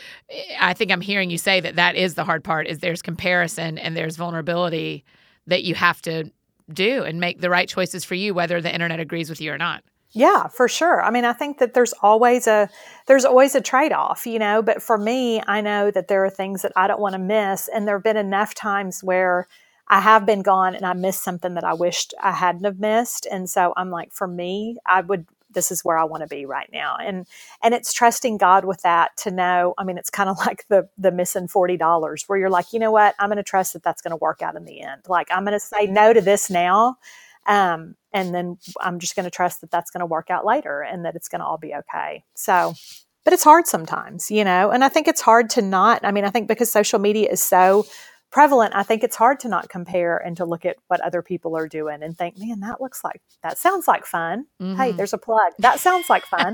I think I'm hearing you say that is the hard part is there's comparison and there's vulnerability that you have to do and make the right choices for you, whether the internet agrees with you or not. Yeah, for sure. I mean, I think that there's always a trade-off, but for me, I know that there are things that I don't want to miss. And there have been enough times where I have been gone and I missed something that I wished I hadn't have missed. And so I'm like, for me, this is where I want to be right now. And it's trusting God with that to know, I mean, it's kind of like the missing $40 where you're like, you know what, I'm going to trust that that's going to work out in the end. Like I'm going to say no to this now. And then I'm just going to trust that that's going to work out later and that it's going to all be okay. So, but it's hard sometimes, and I think it's hard to not, I mean, I think because social media is so prevalent, I think it's hard to not compare and to look at what other people are doing and think, man, that sounds like fun. Mm-hmm. Hey, there's a plug. That sounds like fun.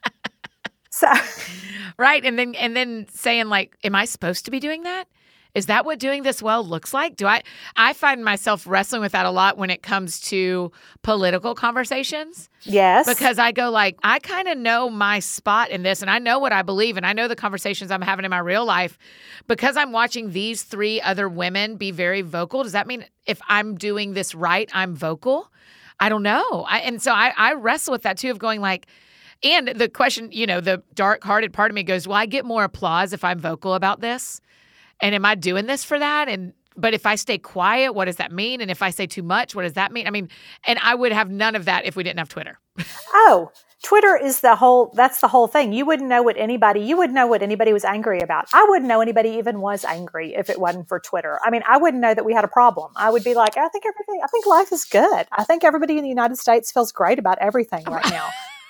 So, right. And then saying like, am I supposed to be doing that? Is that what doing this well looks like? I find myself wrestling with that a lot when it comes to political conversations. Yes. Because I go like, I kind of know my spot in this and I know what I believe and I know the conversations I'm having in my real life because I'm watching these 3 other women be very vocal. Does that mean if I'm doing this right, I'm vocal? I don't know. And so I wrestle with that too of going like, and the question, the dark-hearted part of me goes, well, I get more applause if I'm vocal about this. And am I doing this for that? But if I stay quiet, what does that mean? And if I say too much, what does that mean? I mean, and I would have none of that if we didn't have Twitter. Oh, Twitter is that's the whole thing. You wouldn't know what anybody was angry about. I wouldn't know anybody even was angry if it wasn't for Twitter. I mean, I wouldn't know that we had a problem. I would be like, I think life is good. I think everybody in the United States feels great about everything right now.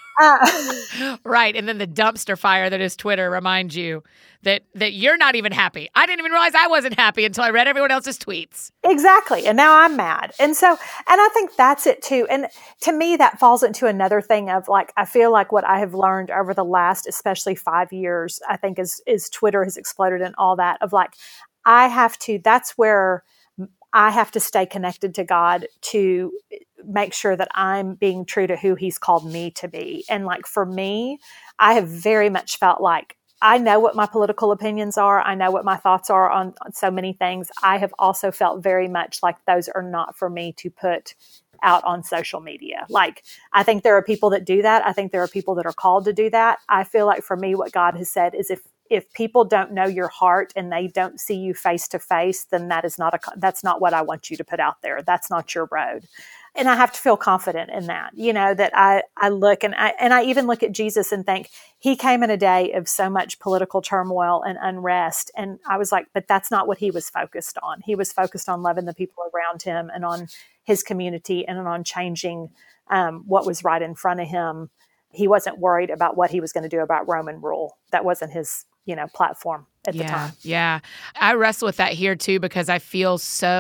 Right. And then the dumpster fire that is Twitter reminds you that you're not even happy. I didn't even realize I wasn't happy until I read everyone else's tweets. Exactly. And now I'm mad. And I think that's it too. And to me, that falls into another thing of like, I feel like what I have learned over the last, especially 5 years, I think is Twitter has exploded and all that of like, that's where I have to stay connected to God to make sure that I'm being true to who he's called me to be. And like for me, I have very much felt like I know what my political opinions are. I know what my thoughts are on so many things. I have also felt very much like those are not for me to put out on social media. Like, I think there are people that do that. I think there are people that are called to do that. I feel like for me, what God has said is if people don't know your heart and they don't see you face to face, then that's not what I want you to put out there. That's not your road. And I have to feel confident in that, that I look and I even look at Jesus and think he came in a day of so much political turmoil and unrest. And I was like, but that's not what he was focused on. He was focused on loving the people around him and on his community and on changing what was right in front of him. He wasn't worried about what he was going to do about Roman rule. That wasn't his, platform at the time. Yeah. I wrestle with that here too, because I feel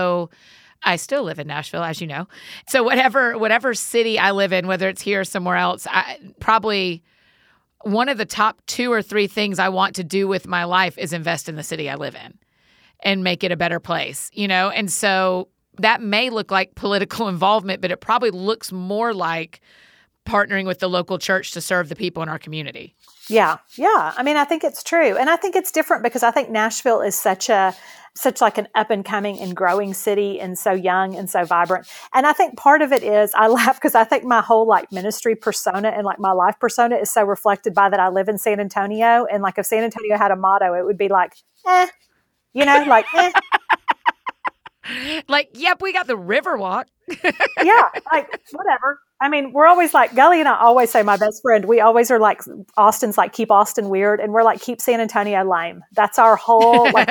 I still live in Nashville, as you know. So whatever city I live in, whether it's here or somewhere else, probably one of the top 2 or 3 things I want to do with my life is invest in the city I live in and make it a better place, And so that may look like political involvement, but it probably looks more like partnering with the local church to serve the people in our community. Yeah. I mean, I think it's true. And I think it's different because I think Nashville is such like an up and coming and growing city and so young and so vibrant. And I think part of it is I laugh because I think my whole like ministry persona and like my life persona is so reflected by that I live in San Antonio. And like if San Antonio had a motto, it would be like, like, Like, yep, we got the Riverwalk. Yeah, like whatever. I mean, we're always like, Gully and I always say, my best friend, we always are like, Austin's like, keep Austin weird. And we're like, keep San Antonio lame. That's our whole, like,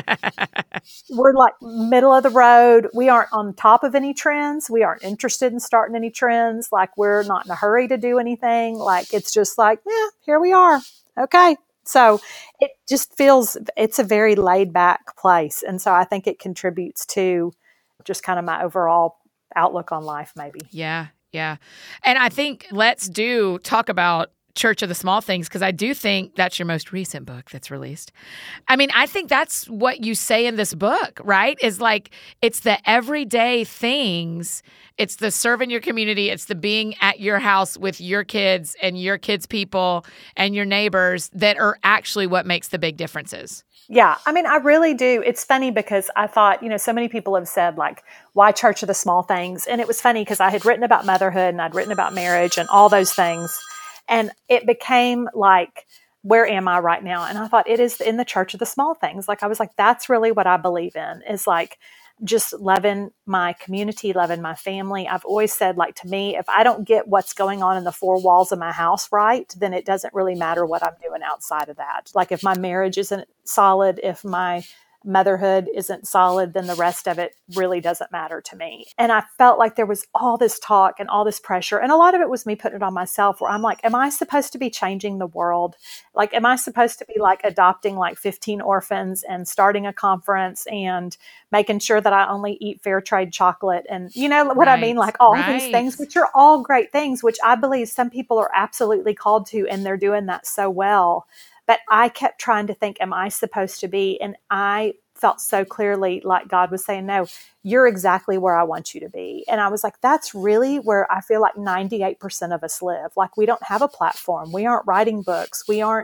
we're like middle of the road. We aren't on top of any trends. We aren't interested in starting any trends. Like, we're not in a hurry to do anything. Like, it's just like, yeah, here we are. Okay. So it just feels, it's a very laid back place. And so I think it contributes to just kind of my overall outlook on life, maybe. Yeah. Yeah. And I think let's talk about Church of the Small Things, because I do think that's your most recent book that's released. I mean, I think that's what you say in this book, right? Is like, it's the everyday things. It's the serving your community. It's the being at your house with your kids and your kids' people and your neighbors that are actually what makes the big differences. Yeah. I mean, I really do. It's funny because I thought, so many people have said like, why Church of the Small Things? And it was funny because I had written about motherhood and I'd written about marriage and all those things. And it became like, where am I right now? And I thought it is in the Church of the Small Things. Like, I was like, that's really what I believe in, is like just loving my community, loving my family. I've always said, like, to me, if I don't get what's going on in the four walls of my house right, then it doesn't really matter what I'm doing outside of that. Like, if my marriage isn't solid, if my motherhood isn't solid, then the rest of it really doesn't matter to me. And I felt like there was all this talk and all this pressure. And a lot of it was me putting it on myself, where I'm like, am I supposed to be changing the world? Like, am I supposed to be like adopting like 15 orphans and starting a conference and making sure that I only eat fair trade chocolate? And you know what I mean? Like all these things, which are all great things, which I believe some people are absolutely called to, and they're doing that so well. But I kept trying to think, am I supposed to be? And I felt so clearly like God was saying, no, you're exactly where I want you to be. And I was like, that's really where I feel like 98% of us live. Like, we don't have a platform. We aren't writing books. We aren't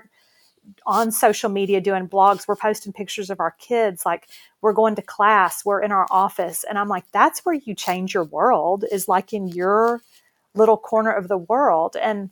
on social media doing blogs. We're posting pictures of our kids. Like, we're going to class. We're in our office. And I'm like, that's where you change your world, is like in your little corner of the world. And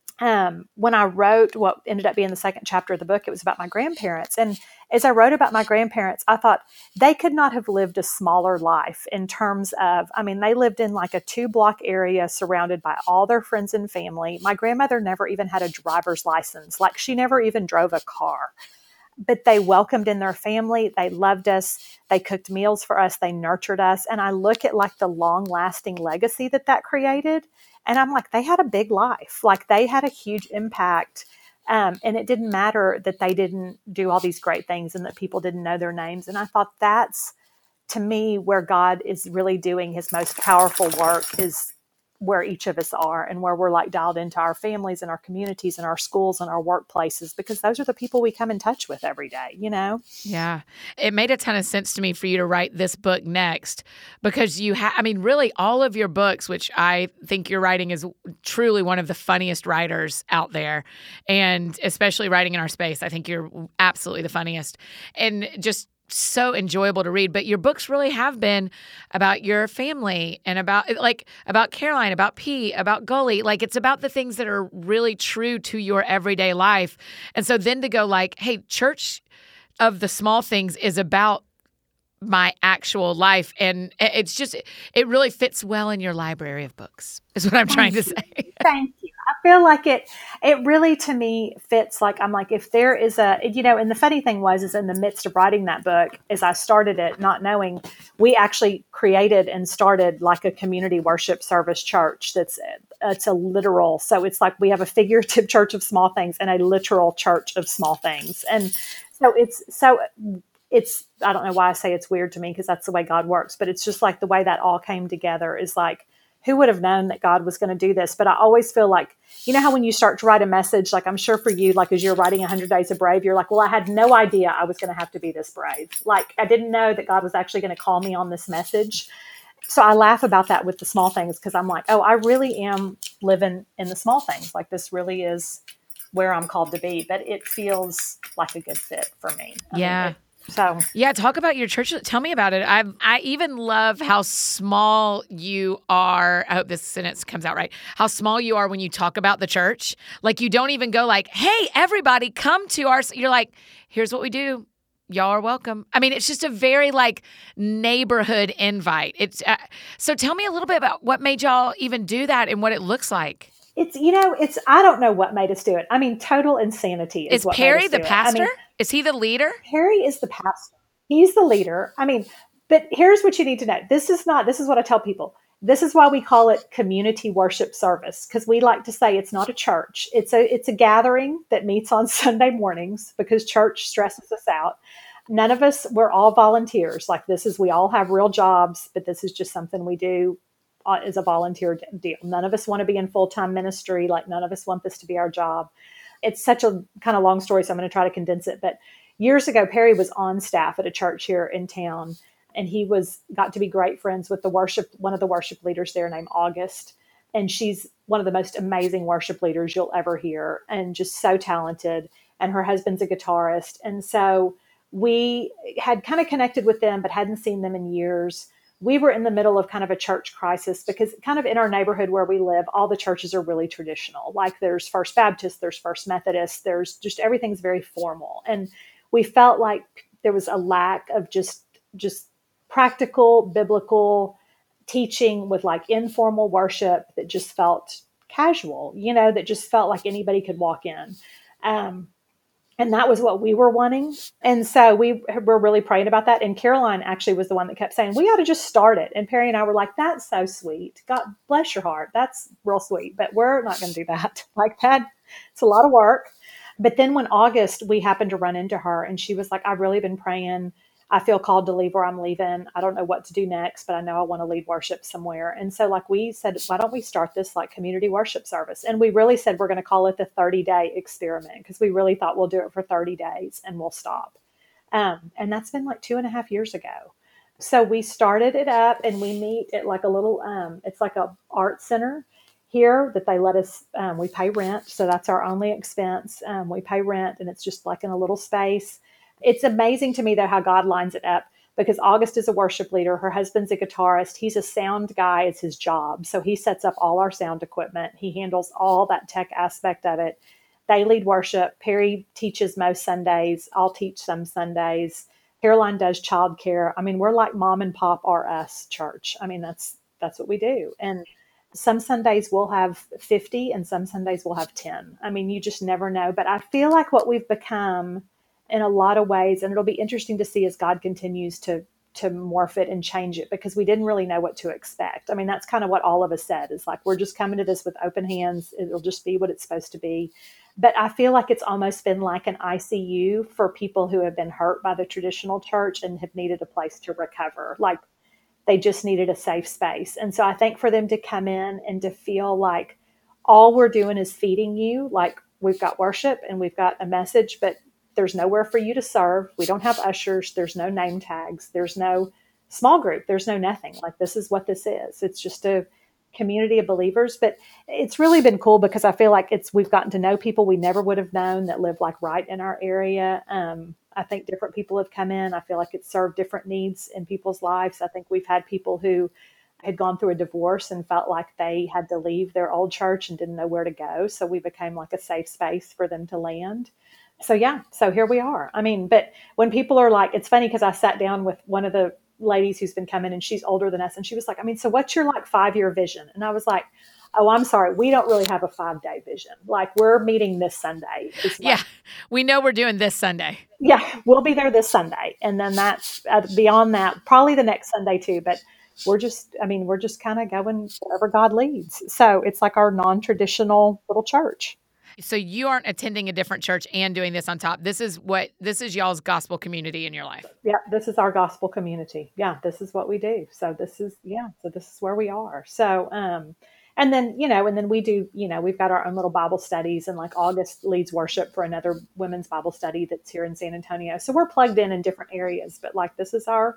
when I wrote what ended up being the second chapter of the book, it was about my grandparents. And as I wrote about my grandparents, I thought they could not have lived a smaller life in terms of, I mean, they lived in like a 2-block area surrounded by all their friends and family. My grandmother never even had a driver's license. Like, she never even drove a car. But they welcomed in their family. They loved us. They cooked meals for us. They nurtured us. And I look at like the long-lasting legacy that created. And I'm like, they had a big life. Like, they had a huge impact. And it didn't matter that they didn't do all these great things and that people didn't know their names. And I thought that's, to me, where God is really doing his most powerful work, is where each of us are, and where we're like dialed into our families and our communities and our schools and our workplaces, because those are the people we come in touch with every day, Yeah. It made a ton of sense to me for you to write this book next, because really all of your books, which I think your writing is truly one of the funniest writers out there. And especially writing in our space, I think you're absolutely the funniest and just so enjoyable to read. But your books really have been about your family and about Caroline, about P, about Gully. Like, it's about the things that are really true to your everyday life. And so then to go like, hey, Church of the Small Things is about my actual life. And it's just, it really fits well in your library of books, is what I'm trying to say. Thank you. I feel like it really, to me, fits. Like, I'm like, if there is and the funny thing is in the midst of writing that book, as I started it, not knowing, we actually created and started like a community worship service church. It's a literal. So it's like, we have a figurative church of small things and a literal church of small things. And so it's, I don't know why I say it's weird to me, because that's the way God works, but it's just like the way that all came together is like, who would have known that God was going to do this? But I always feel like, how when you start to write a message, like I'm sure for you, like as you're writing 100 Days of Brave, you're like, well, I had no idea I was going to have to be this brave. Like, I didn't know that God was actually going to call me on this message. So I laugh about that with the small things, because I'm like, oh, I really am living in the small things. Like, this really is where I'm called to be, but it feels like a good fit for me. Talk about your church. Tell me about it. I even love how small you are. I hope this sentence comes out right. How small you are when you talk about the church. Like, you don't even go like, hey, everybody come to our, you're like, here's what we do. y'all are welcome. I mean, it's just a very like neighborhood invite. It's so tell me a little bit about what made y'all even do that and what it looks like. I don't know what made us do it. I mean, total insanity is Is what made Perry us the do it. I pastor? mean, Is he the leader? Harry is the pastor. He's the leader. I mean, but here's what you need to know. This is what I tell people. This is why we call it community worship service, because we like to say it's not a church. It's a gathering that meets on Sunday mornings because church stresses us out. None of us, we're all volunteers. Like we all have real jobs, but this is just something we do as a volunteer deal. None of us want to be in full-time ministry. Like none of us want this to be our job. It's such a kind of long story, so I'm going to try to condense it. But years ago, Perry was on staff at a church here in town, and he got to be great friends with one of the worship leaders there named August. And she's one of the most amazing worship leaders you'll ever hear, and just so talented. And her husband's a guitarist. And so we had kind of connected with them, but hadn't seen them in years. We were in the middle of kind of a church crisis because kind of in our neighborhood where we live, all the churches are really traditional. Like there's First Baptist, there's First Methodist, there's just everything's very formal. And we felt like there was a lack of just practical biblical teaching with like informal worship that just felt casual, that just felt like anybody could walk in. And that was what we were wanting. And so we were really praying about that. And Caroline actually was the one that kept saying, we ought to just start it. And Perry and I were like, that's so sweet. God bless your heart. That's real sweet. But we're not going to do that. Like that, it's a lot of work. But then when August, we happened to run into her and she was like, I've really been praying. I feel called to leave where I'm leaving. I don't know what to do next, but I know I want to lead worship somewhere. And so like we said, why don't we start this like community worship service? And we really said, we're going to call it the 30-day experiment because we really thought we'll do it for 30 days and we'll stop. And that's been like 2.5 years ago. So we started it up and we meet at like a little, it's like a art center here that they let us, we pay rent. So that's our only expense. We pay rent and it's just like in a little space. It's amazing to me, though, how God lines it up because August is a worship leader. Her husband's a guitarist. He's a sound guy. It's his job. So he sets up all our sound equipment. He handles all that tech aspect of it. They lead worship. Perry teaches most Sundays. I'll teach some Sundays. Caroline does childcare. I mean, we're like mom and pop are us church. I mean, that's what we do. And some Sundays we'll have 50 and some Sundays we'll have 10. I mean, you just never know. But I feel like what we've become in a lot of ways, and it'll be interesting to see as God continues to morph it and change it because we didn't really know what to expect. I mean, that's kind of what all of us said is like, we're just coming to this with open hands. It'll just be what it's supposed to be. But I feel like it's almost been like an ICU for people who have been hurt by the traditional church and have needed a place to recover. Like they just needed a safe space. And so I think for them to come in and to feel like all we're doing is feeding you, like we've got worship and we've got a message, but there's nowhere for you to serve. We don't have ushers. There's no name tags. There's no small group. There's no nothing. Like this is what this is. It's just a community of believers. But it's really been cool because I feel like we've gotten to know people we never would have known that live like right in our area. I think different people have come in. I feel like it's served different needs in people's lives. I think we've had people who had gone through a divorce and felt like they had to leave their old church and didn't know where to go. So we became like a safe space for them to land. So yeah, so here we are. I mean, but when people are like, it's funny because I sat down with one of the ladies who's been coming and she's older than us. And she was like, I mean, so what's your like 5-year vision? And I was like, oh, I'm sorry. We don't really have a 5-day vision. Like we're meeting this Sunday. Yeah. We know we're doing this Sunday. Yeah. We'll be there this Sunday. And then that's beyond that, probably the next Sunday too. But we're just kind of going wherever God leads. So it's like our non-traditional little church. So you aren't attending a different church and doing this on top. This is y'all's gospel community in your life. Yeah, this is our gospel community. Yeah, this is what we do. So this is where we are. So, and then we do, we've got our own little Bible studies and like August leads worship for another women's Bible study that's here in San Antonio. So we're plugged in different areas, but like it's our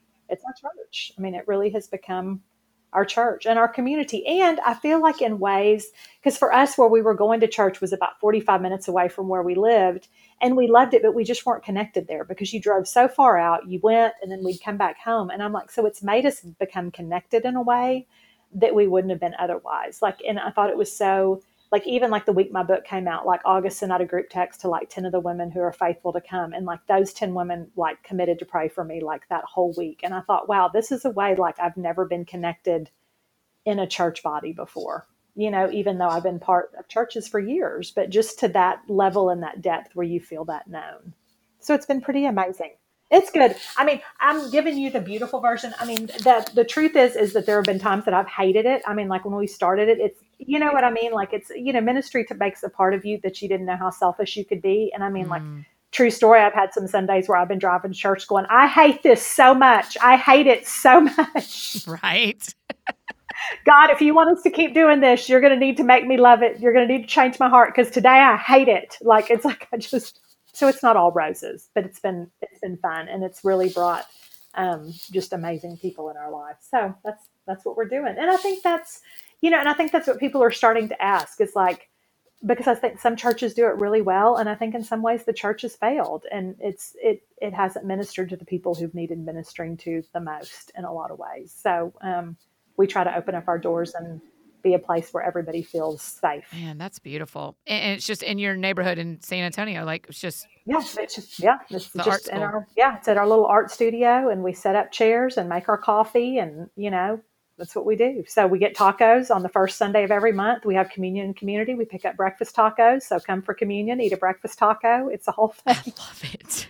church. I mean, it really has become our church and our community. And I feel like in ways, because for us, where we were going to church was about 45 minutes away from where we lived and we loved it, but we just weren't connected there because you drove so far out, you went and then we'd come back home. And I'm like, so it's made us become connected in a way that we wouldn't have been otherwise. Like, and I thought it was so like even like the week my book came out, like August sent out a group text to like 10 of the women who are faithful to come. And like those 10 women like committed to pray for me like that whole week. And I thought, wow, this is a way like I've never been connected in a church body before, even though I've been part of churches for years, but just to that level and that depth where you feel that known. So it's been pretty amazing. It's good. I mean, I'm giving you the beautiful version. I mean, the truth is that there have been times that I've hated it. I mean, like when we started it, it's, you know what I mean? Like it's, ministry makes a part of you that you didn't know how selfish you could be. And I mean, like true story. I've had some Sundays where I've been driving to church going, I hate this so much. I hate it so much. Right. God, if you want us to keep doing this, you're going to need to make me love it. You're going to need to change my heart because today I hate it. Like, it's like, so it's not all roses, but it's been fun. And it's really brought just amazing people in our lives. So that's what we're doing. And I think that's, and I think that's what people are starting to ask. It's like, because I think some churches do it really well. And I think in some ways the church has failed and it hasn't ministered to the people who've needed ministering to the most in a lot of ways. So we try to open up our doors and be a place where everybody feels safe. Man, that's beautiful. And it's just in your neighborhood in San Antonio. Like it's just, it's just in it's at our little art studio and we set up chairs and make our coffee and, that's what we do. So we get tacos on the first Sunday of every month. We have communion community. We pick up breakfast tacos. So come for communion, eat a breakfast taco. It's a whole thing. I love it.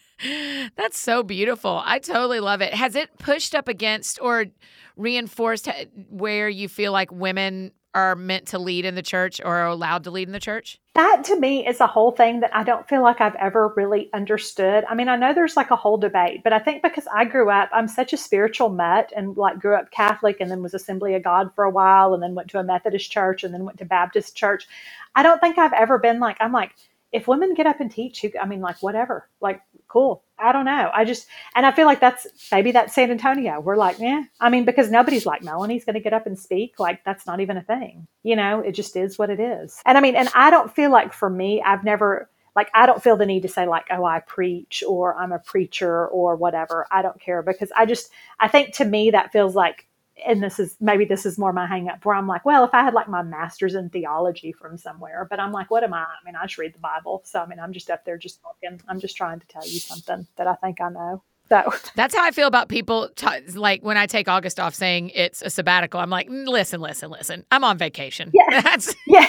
That's so beautiful. I totally love it. Has it pushed up against or reinforced where you feel like women are meant to lead in the church or are allowed to lead in the church? That to me is a whole thing that I don't feel like I've ever really understood. I mean, I know there's like a whole debate, but I think because I grew up, I'm such a spiritual mutt and like grew up Catholic and then was Assembly of God for a while and then went to a Methodist church and then went to Baptist church. I don't think I've ever been like, I'm like, if women get up and teach, like whatever, like cool. I don't know. And I feel like that's San Antonio. We're like, because nobody's like, Melanie's going to get up and speak. Like, that's not even a thing. It just is what it is. And and I don't feel like for me, I've never, like, I don't feel the need to say like, oh, I preach or I'm a preacher or whatever. I don't care because I think to me that feels like, and this is more my hang up where I'm like, well, if I had like my master's in theology from somewhere, but I'm like, what am I? I just read the Bible. So, I'm just up there just talking. I'm just trying to tell you something that I think I know. So that's how I feel about people. Like when I take August off saying it's a sabbatical, I'm like, listen. I'm on vacation. Yeah. Yeah.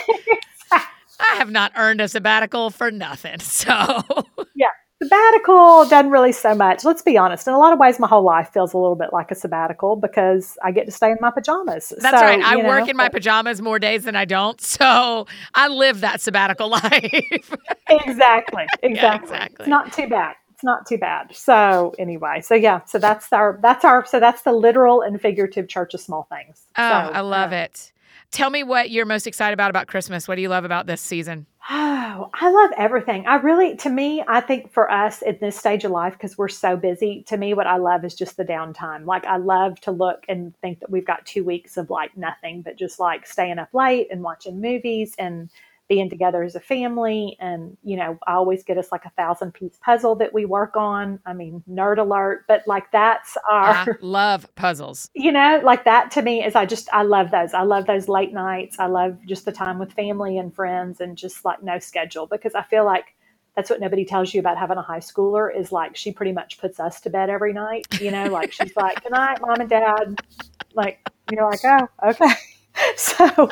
I have not earned a sabbatical for nothing. So yeah. Sabbatical doesn't really so much. Let's be honest. In a lot of ways, my whole life feels a little bit like a sabbatical because I get to stay in my pajamas. That's right. I work in my pajamas more days than I don't. So I live that sabbatical life. Exactly. Yeah, exactly. It's not too bad. So anyway, so that's the literal and figurative Church of Small Things. Oh, I love it. Tell me what you're most excited about Christmas. What do you love about this season? Oh, I love everything. I think for us at this stage of life, because we're so busy, to me, what I love is just the downtime. Like I love to look and think that we've got 2 weeks of like nothing, but just like staying up late and watching movies and being together as a family. And, I always get us like 1,000-piece puzzle that we work on. Nerd alert, but like that's I love puzzles. Like that to me is I love those. I love those late nights. I love just the time with family and friends and just like no schedule, because I feel like that's what nobody tells you about having a high schooler is like, she pretty much puts us to bed every night, like she's like, good night, Mom and Dad. Like, you're like, oh, okay. So,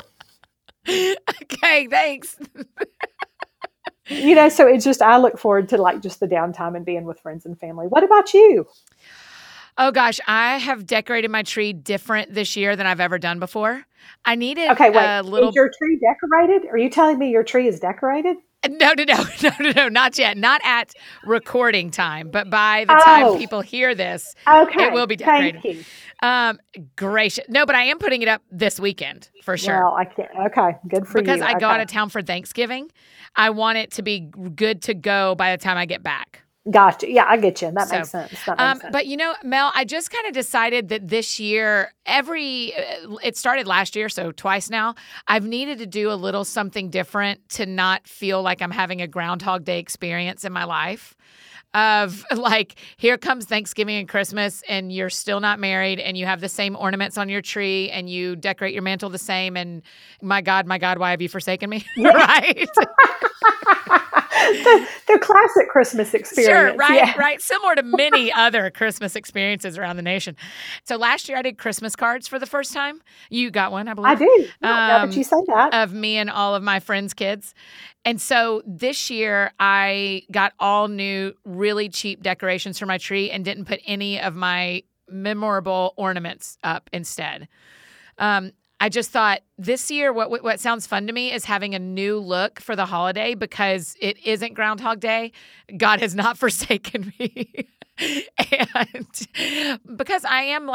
okay, thanks. So it's just, I look forward to like just the downtime and being with friends and family. What about you? Oh gosh, I have decorated my tree different this year than I've ever done before. I needed a little. Is your tree decorated? Are you telling me your tree is decorated? No, not yet. Not at recording time, but by the time people hear this, it will be decorated. Thank you. Gracious. No, but I am putting it up this weekend for sure. Well, I can't. Okay, good for you. Because I go out of town for Thanksgiving. I want it to be good to go by the time I get back. Gotcha. Yeah, I get you. That So, makes sense. That makes sense. But Mel, I just kind of decided that this year, it started last year, so twice now, I've needed to do a little something different to not feel like I'm having a Groundhog Day experience in my life. Of like, here comes Thanksgiving and Christmas, and you're still not married, and you have the same ornaments on your tree, and you decorate your mantle the same, and my God, why have you forsaken me? Right? the classic Christmas experience. Sure, right, right. Similar to many other Christmas experiences around the nation. So last year I did Christmas cards for the first time. You got one, I believe. I do. Now that you say that. Of me and all of my friends' kids. And so this year I got all new, really cheap decorations for my tree and didn't put any of my memorable ornaments up instead. I just thought this year, what sounds fun to me is having a new look for the holiday because it isn't Groundhog Day. God has not forsaken me. And because I am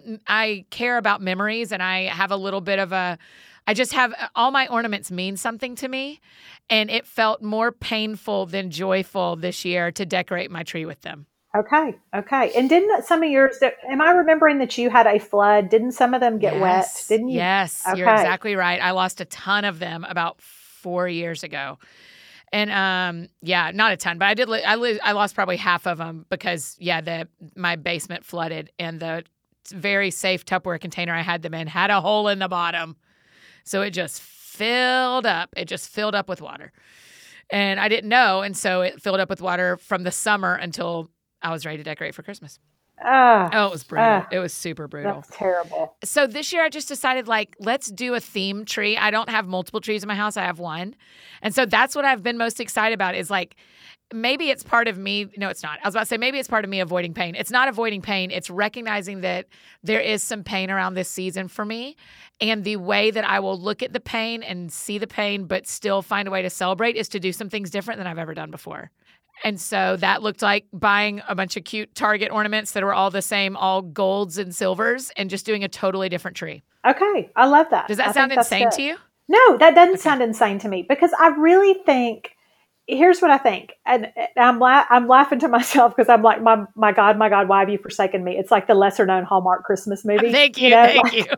I care about memories and I have a little bit of I just have all my ornaments mean something to me. And it felt more painful than joyful this year to decorate my tree with them. Okay. And didn't some of yours, am I remembering that you had a flood? Didn't some of them get wet? Didn't you? Yes, okay. You're exactly right. I lost a ton of them about 4 years ago. And not a ton, but I did. I lost probably half of them because my basement flooded and the very safe Tupperware container I had them in had a hole in the bottom, so it just filled up. It just filled up with water, and I didn't know, and so it filled up with water from the summer until I was ready to decorate for Christmas. It was brutal. It was super brutal. That's terrible. So this year I just decided, let's do a theme tree. I don't have multiple trees in my house. I have one. And so that's what I've been most excited about is maybe it's part of me. No, it's not. I was about to say, maybe it's part of me avoiding pain. It's not avoiding pain. It's recognizing that there is some pain around this season for me. And the way that I will look at the pain and see the pain, but still find a way to celebrate is to do some things different than I've ever done before. And so that looked like buying a bunch of cute Target ornaments that were all the same, all golds and silvers, and just doing a totally different tree. Okay. I love that. Does that sound insane to you? No, that doesn't sound insane to me because I really think, here's what I think. And I'm laughing to myself because I'm like, my God, why have you forsaken me? It's like the lesser known Hallmark Christmas movie. Thank you. Thank you.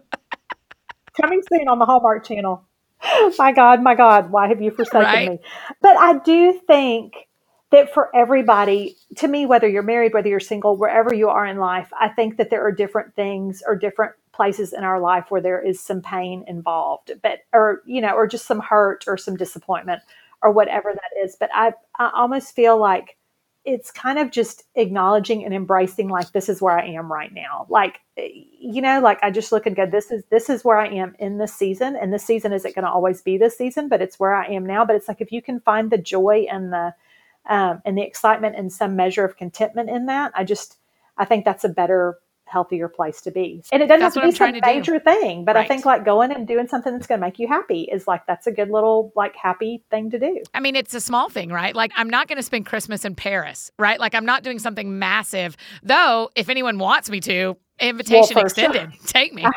Coming soon on the Hallmark Channel. My God, why have you forsaken me? But I do think that for everybody, to me, whether you're married, whether you're single, wherever you are in life, I think that there are different things or different places in our life where there is some pain involved, or just some hurt or some disappointment or whatever that is. But I almost feel like it's kind of just acknowledging and embracing, this is where I am right now. I just look and go, this is where I am in this season. And this season isn't going to always be this season, but it's where I am now. But it's like, if you can find the joy and the excitement and some measure of contentment in that, I think that's a better, healthier place to be. And it doesn't have to be some major thing, but I think going and doing something that's going to make you happy is that's a good little happy thing to do. I mean, it's a small thing, right? I'm not going to spend Christmas in Paris, right? I'm not doing something massive, though. If anyone wants me to, invitation extended, take me.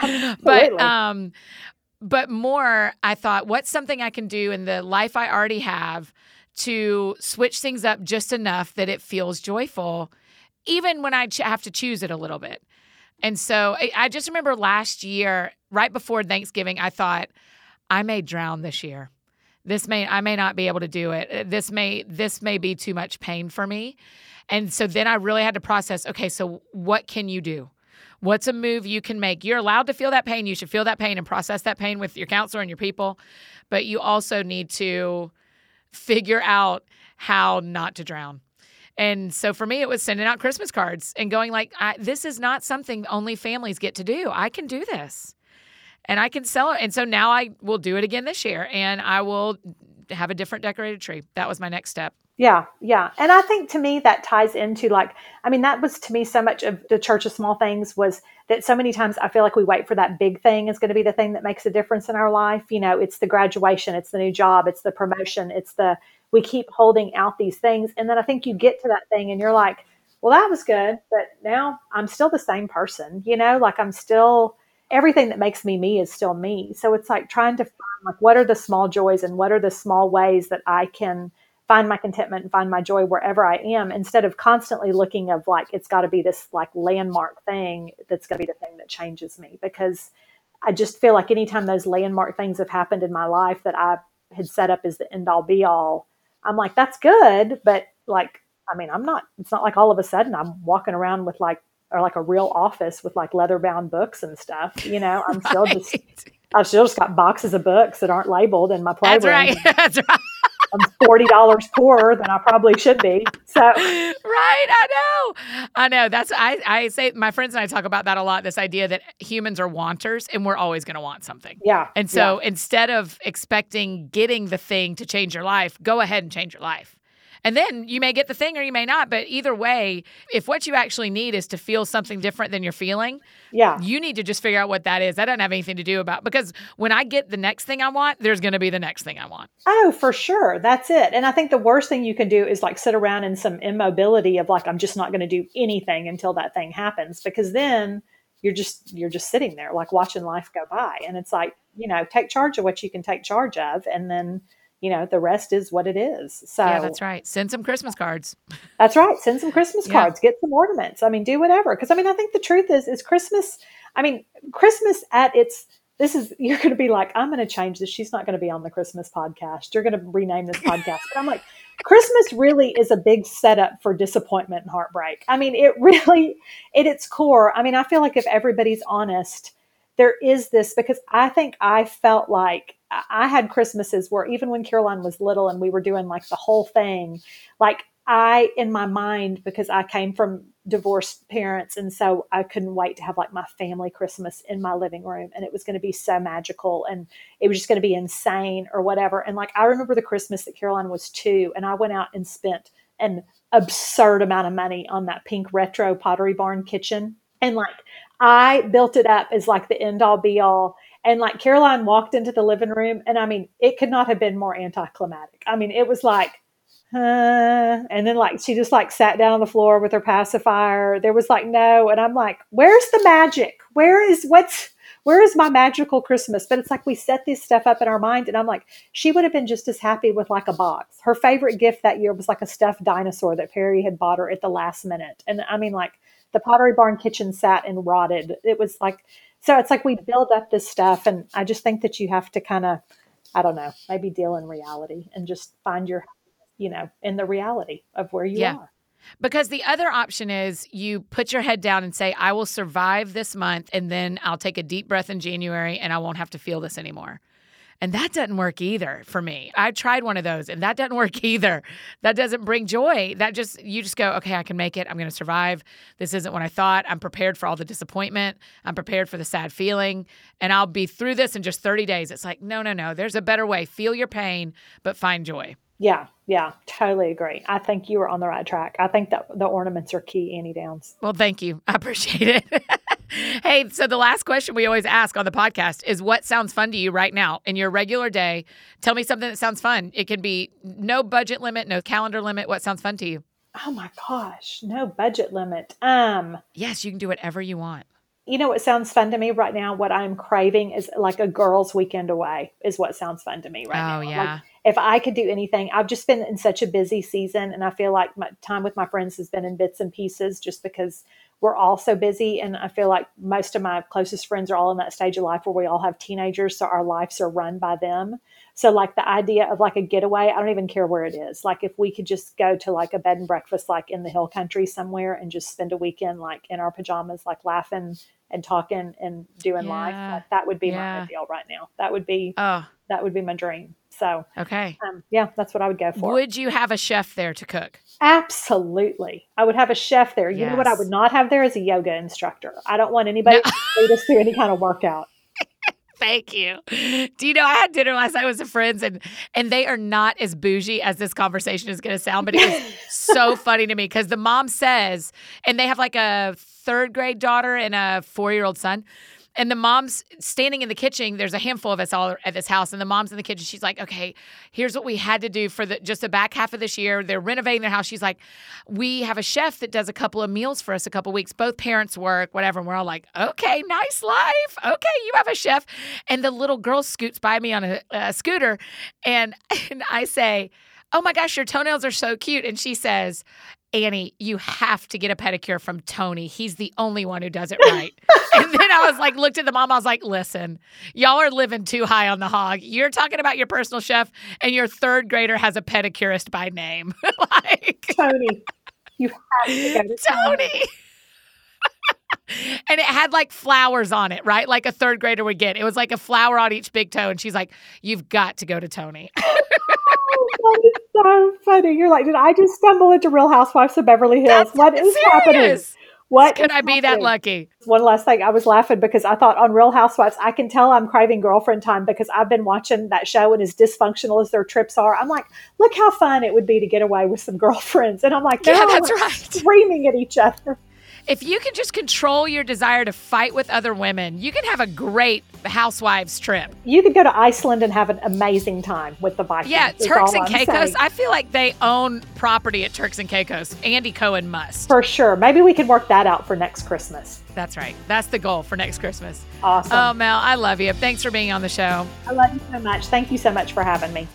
But more, I thought, what's something I can do in the life I already have to switch things up just enough that it feels joyful, even when I have to choose it a little bit. And so I just remember last year, right before Thanksgiving, I thought, I may drown this year. I may not be able to do it. This may be too much pain for me. And so then I really had to process, okay, so what can you do? What's a move you can make? You're allowed to feel that pain. You should feel that pain and process that pain with your counselor and your people. But you also need to figure out how not to drown. And so for me, it was sending out Christmas cards and going this is not something only families get to do. I can do this and I can sell it. And so now I will do it again this year and I will have a different decorated tree. That was my next step. Yeah. And I think to me that ties into that was to me so much of the Church of Small Things was that so many times I feel like we wait for that big thing is going to be the thing that makes a difference in our life. It's the graduation, it's the new job, it's the promotion, we keep holding out these things. And then I think you get to that thing and you're like, well, that was good, but now I'm still the same person, I'm still, everything that makes me me is still me. So it's trying to find what are the small joys and what are the small ways that I can find my contentment and find my joy wherever I am, instead of constantly looking of like, it's got to be this like landmark thing that's going to be the thing that changes me. Because I just feel like anytime those landmark things have happened in my life that I had set up as the end all be all, I'm like, that's good. But like, I mean, it's not like all of a sudden I'm walking around with like a real office with like leather bound books and stuff. You know, I've still just got boxes of books that aren't labeled in my playroom. That's right. That's right. I'm $40 poorer than I probably should be. So right, I know. That's I say, my friends and I talk about that a lot. This idea that humans are wanters, and we're always going to want something. Yeah. And so instead of expecting getting the thing to change your life, go ahead and change your life. And then you may get the thing or you may not. But either way, if what you actually need is to feel something different than you're feeling, you need to just figure out what that is. That doesn't have anything to do about, because when I get the next thing I want, there's going to be the next thing I want. Oh, for sure. That's it. And I think the worst thing you can do is like sit around in some immobility of like, I'm just not going to do anything until that thing happens, because then you're just sitting there like watching life go by. And it's like, you know, take charge of what you can take charge of. And then, you know, the rest is what it is. So yeah, that's right. Send some Christmas cards. That's right. Send some Christmas cards, get some ornaments. I mean, do whatever. Cause I mean, I think the truth is Christmas. I mean, Christmas you're going to be like, I'm going to change this. She's not going to be on the Christmas podcast. You're going to rename this podcast. But I'm like, Christmas really is a big setup for disappointment and heartbreak. I mean, it really, at its core, I mean, I feel like if everybody's honest, there is this, because I think I felt like I had Christmases where even when Caroline was little and we were doing like the whole thing, like in my mind, because I came from divorced parents. And so I couldn't wait to have like my family Christmas in my living room. And it was going to be so magical and it was just going to be insane or whatever. And like, I remember the Christmas that Caroline was 2 and I went out and spent an absurd amount of money on that pink retro Pottery Barn kitchen. And like, I built it up as like the end all be all. And like Caroline walked into the living room and I mean, it could not have been more anticlimactic. I mean, it was like, and then like, she just like sat down on the floor with her pacifier. There was like, no. And I'm like, where's the magic? Where is my magical Christmas? But it's like, we set this stuff up in our mind. And I'm like, she would have been just as happy with like a box. Her favorite gift that year was like a stuffed dinosaur that Perry had bought her at the last minute. And I mean, like the Pottery Barn kitchen sat and rotted. It was like, so it's like we build up this stuff. And I just think that you have to kind of, I don't know, maybe deal in reality and just find your, you know, in the reality of where you are. Because the other option is you put your head down and say, I will survive this month and then I'll take a deep breath in January and I won't have to feel this anymore. And that doesn't work either for me. I tried one of those and that doesn't work either. That doesn't bring joy. You just go, okay, I can make it. I'm going to survive. This isn't what I thought. I'm prepared for all the disappointment. I'm prepared for the sad feeling. And I'll be through this in just 30 days. It's like, no. There's a better way. Feel your pain, but find joy. Yeah, totally agree. I think you were on the right track. I think that the ornaments are key, Annie Downs. Well, thank you. I appreciate it. Hey, so the last question we always ask on the podcast is what sounds fun to you right now in your regular day? Tell me something that sounds fun. It can be no budget limit, no calendar limit. What sounds fun to you? Oh my gosh, no budget limit. Yes, you can do whatever you want. You know what sounds fun to me right now? What I'm craving is like a girls' weekend away is what sounds fun to me right now. Oh, yeah. Like, if I could do anything, I've just been in such a busy season and I feel like my time with my friends has been in bits and pieces just because we're all so busy. And I feel like most of my closest friends are all in that stage of life where we all have teenagers. So our lives are run by them. So like the idea of like a getaway, I don't even care where it is. Like if we could just go to like a bed and breakfast, like in the hill country somewhere and just spend a weekend, like in our pajamas, like laughing and talking and doing life. Like, that would be my ideal right now. That would be my dream. So, okay. That's what I would go for. Would you have a chef there to cook? Absolutely. I would have a chef there. You know what I would not have there is a yoga instructor. I don't want anybody to lead us through any kind of workout. Thank you. Do you know, I had dinner last night with some friends and they are not as bougie as this conversation is going to sound, but it was so funny to me because the mom says, and they have like a 3rd grade daughter and a 4-year-old son. And the mom's standing in the kitchen. There's a handful of us all at this house. And the mom's in the kitchen. She's like, okay, here's what we had to do for just the back half of this year. They're renovating their house. She's like, we have a chef that does a couple of meals for us a couple of weeks. Both parents work, whatever. And we're all like, okay, nice life. Okay, you have a chef. And the little girl scoots by me on a scooter. And I say, oh my gosh, your toenails are so cute. And she says, Annie, you have to get a pedicure from Tony. He's the only one who does it right. And then I was like, looked at the mom. I was like, listen, y'all are living too high on the hog. You're talking about your personal chef and your third grader has a pedicurist by name. Like Tony, you have to go to Tony. And it had like flowers on it, right? Like a third grader would get. It was like a flower on each big toe. And she's like, you've got to go to Tony. That is so funny. You're like, did I just stumble into Real Housewives of Beverly Hills? What is happening? What could I be that lucky? One last thing. I was laughing because I thought on Real Housewives, I can tell I'm craving girlfriend time because I've been watching that show, and as dysfunctional as their trips are, I'm like, look how fun it would be to get away with some girlfriends. And I'm like, yeah, that's right. Screaming at each other. If you can just control your desire to fight with other women, you can have a great housewives trip. You could go to Iceland and have an amazing time with the Vikings. Yeah, Turks and Caicos. I feel like they own property at Turks and Caicos. Andy Cohen must. For sure. Maybe we can work that out for next Christmas. That's right. That's the goal for next Christmas. Awesome. Oh, Mel, I love you. Thanks for being on the show. I love you so much. Thank you so much for having me.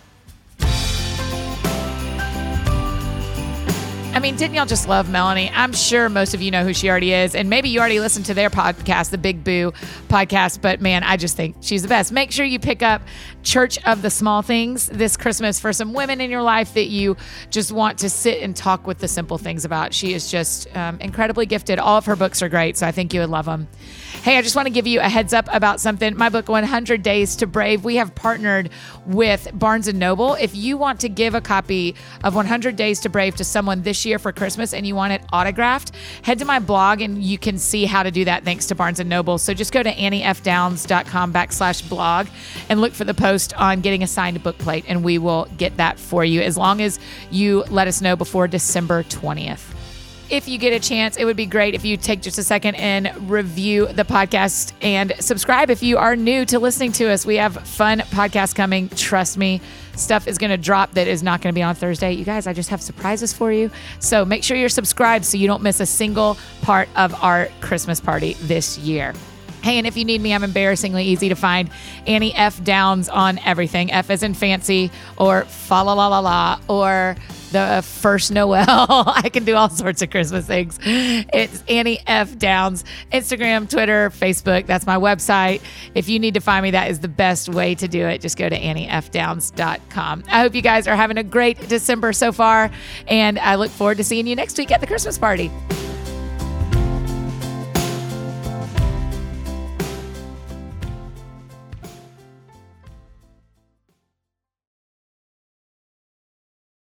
I mean, didn't y'all just love Melanie? I'm sure most of you know who she already is. And maybe you already listened to their podcast, the Big Boo podcast. But man, I just think she's the best. Make sure you pick up Church of the Small Things this Christmas for some women in your life that you just want to sit and talk with the simple things about. She is just incredibly gifted. All of her books are great, so I think you would love them. Hey, I just want to give you a heads up about something. My book, 100 Days to Brave, we have partnered with Barnes & Noble. If you want to give a copy of 100 Days to Brave to someone this year for Christmas and you want it autographed, head to my blog and you can see how to do that thanks to Barnes & Noble. So just go to anniefdowns.com/blog and look for the post on getting a signed book plate, and we will get that for you as long as you let us know before December 20th. If you get a chance, it would be great if you take just a second and review the podcast and subscribe if you are new to listening to us. We have fun podcasts coming. Trust me, stuff is going to drop that is not going to be on Thursday. You guys, I just have surprises for you. So make sure you're subscribed so you don't miss a single part of our Christmas party this year. Hey, and if you need me, I'm embarrassingly easy to find. Annie F. Downs on everything. F as in fancy, or fa la la la la, or the first Noel. I can do all sorts of Christmas things. It's Annie F. Downs. Instagram, Twitter, Facebook. That's my website. If you need to find me, that is the best way to do it. Just go to anniefdowns.com. I hope you guys are having a great December so far, and I look forward to seeing you next week at the Christmas party.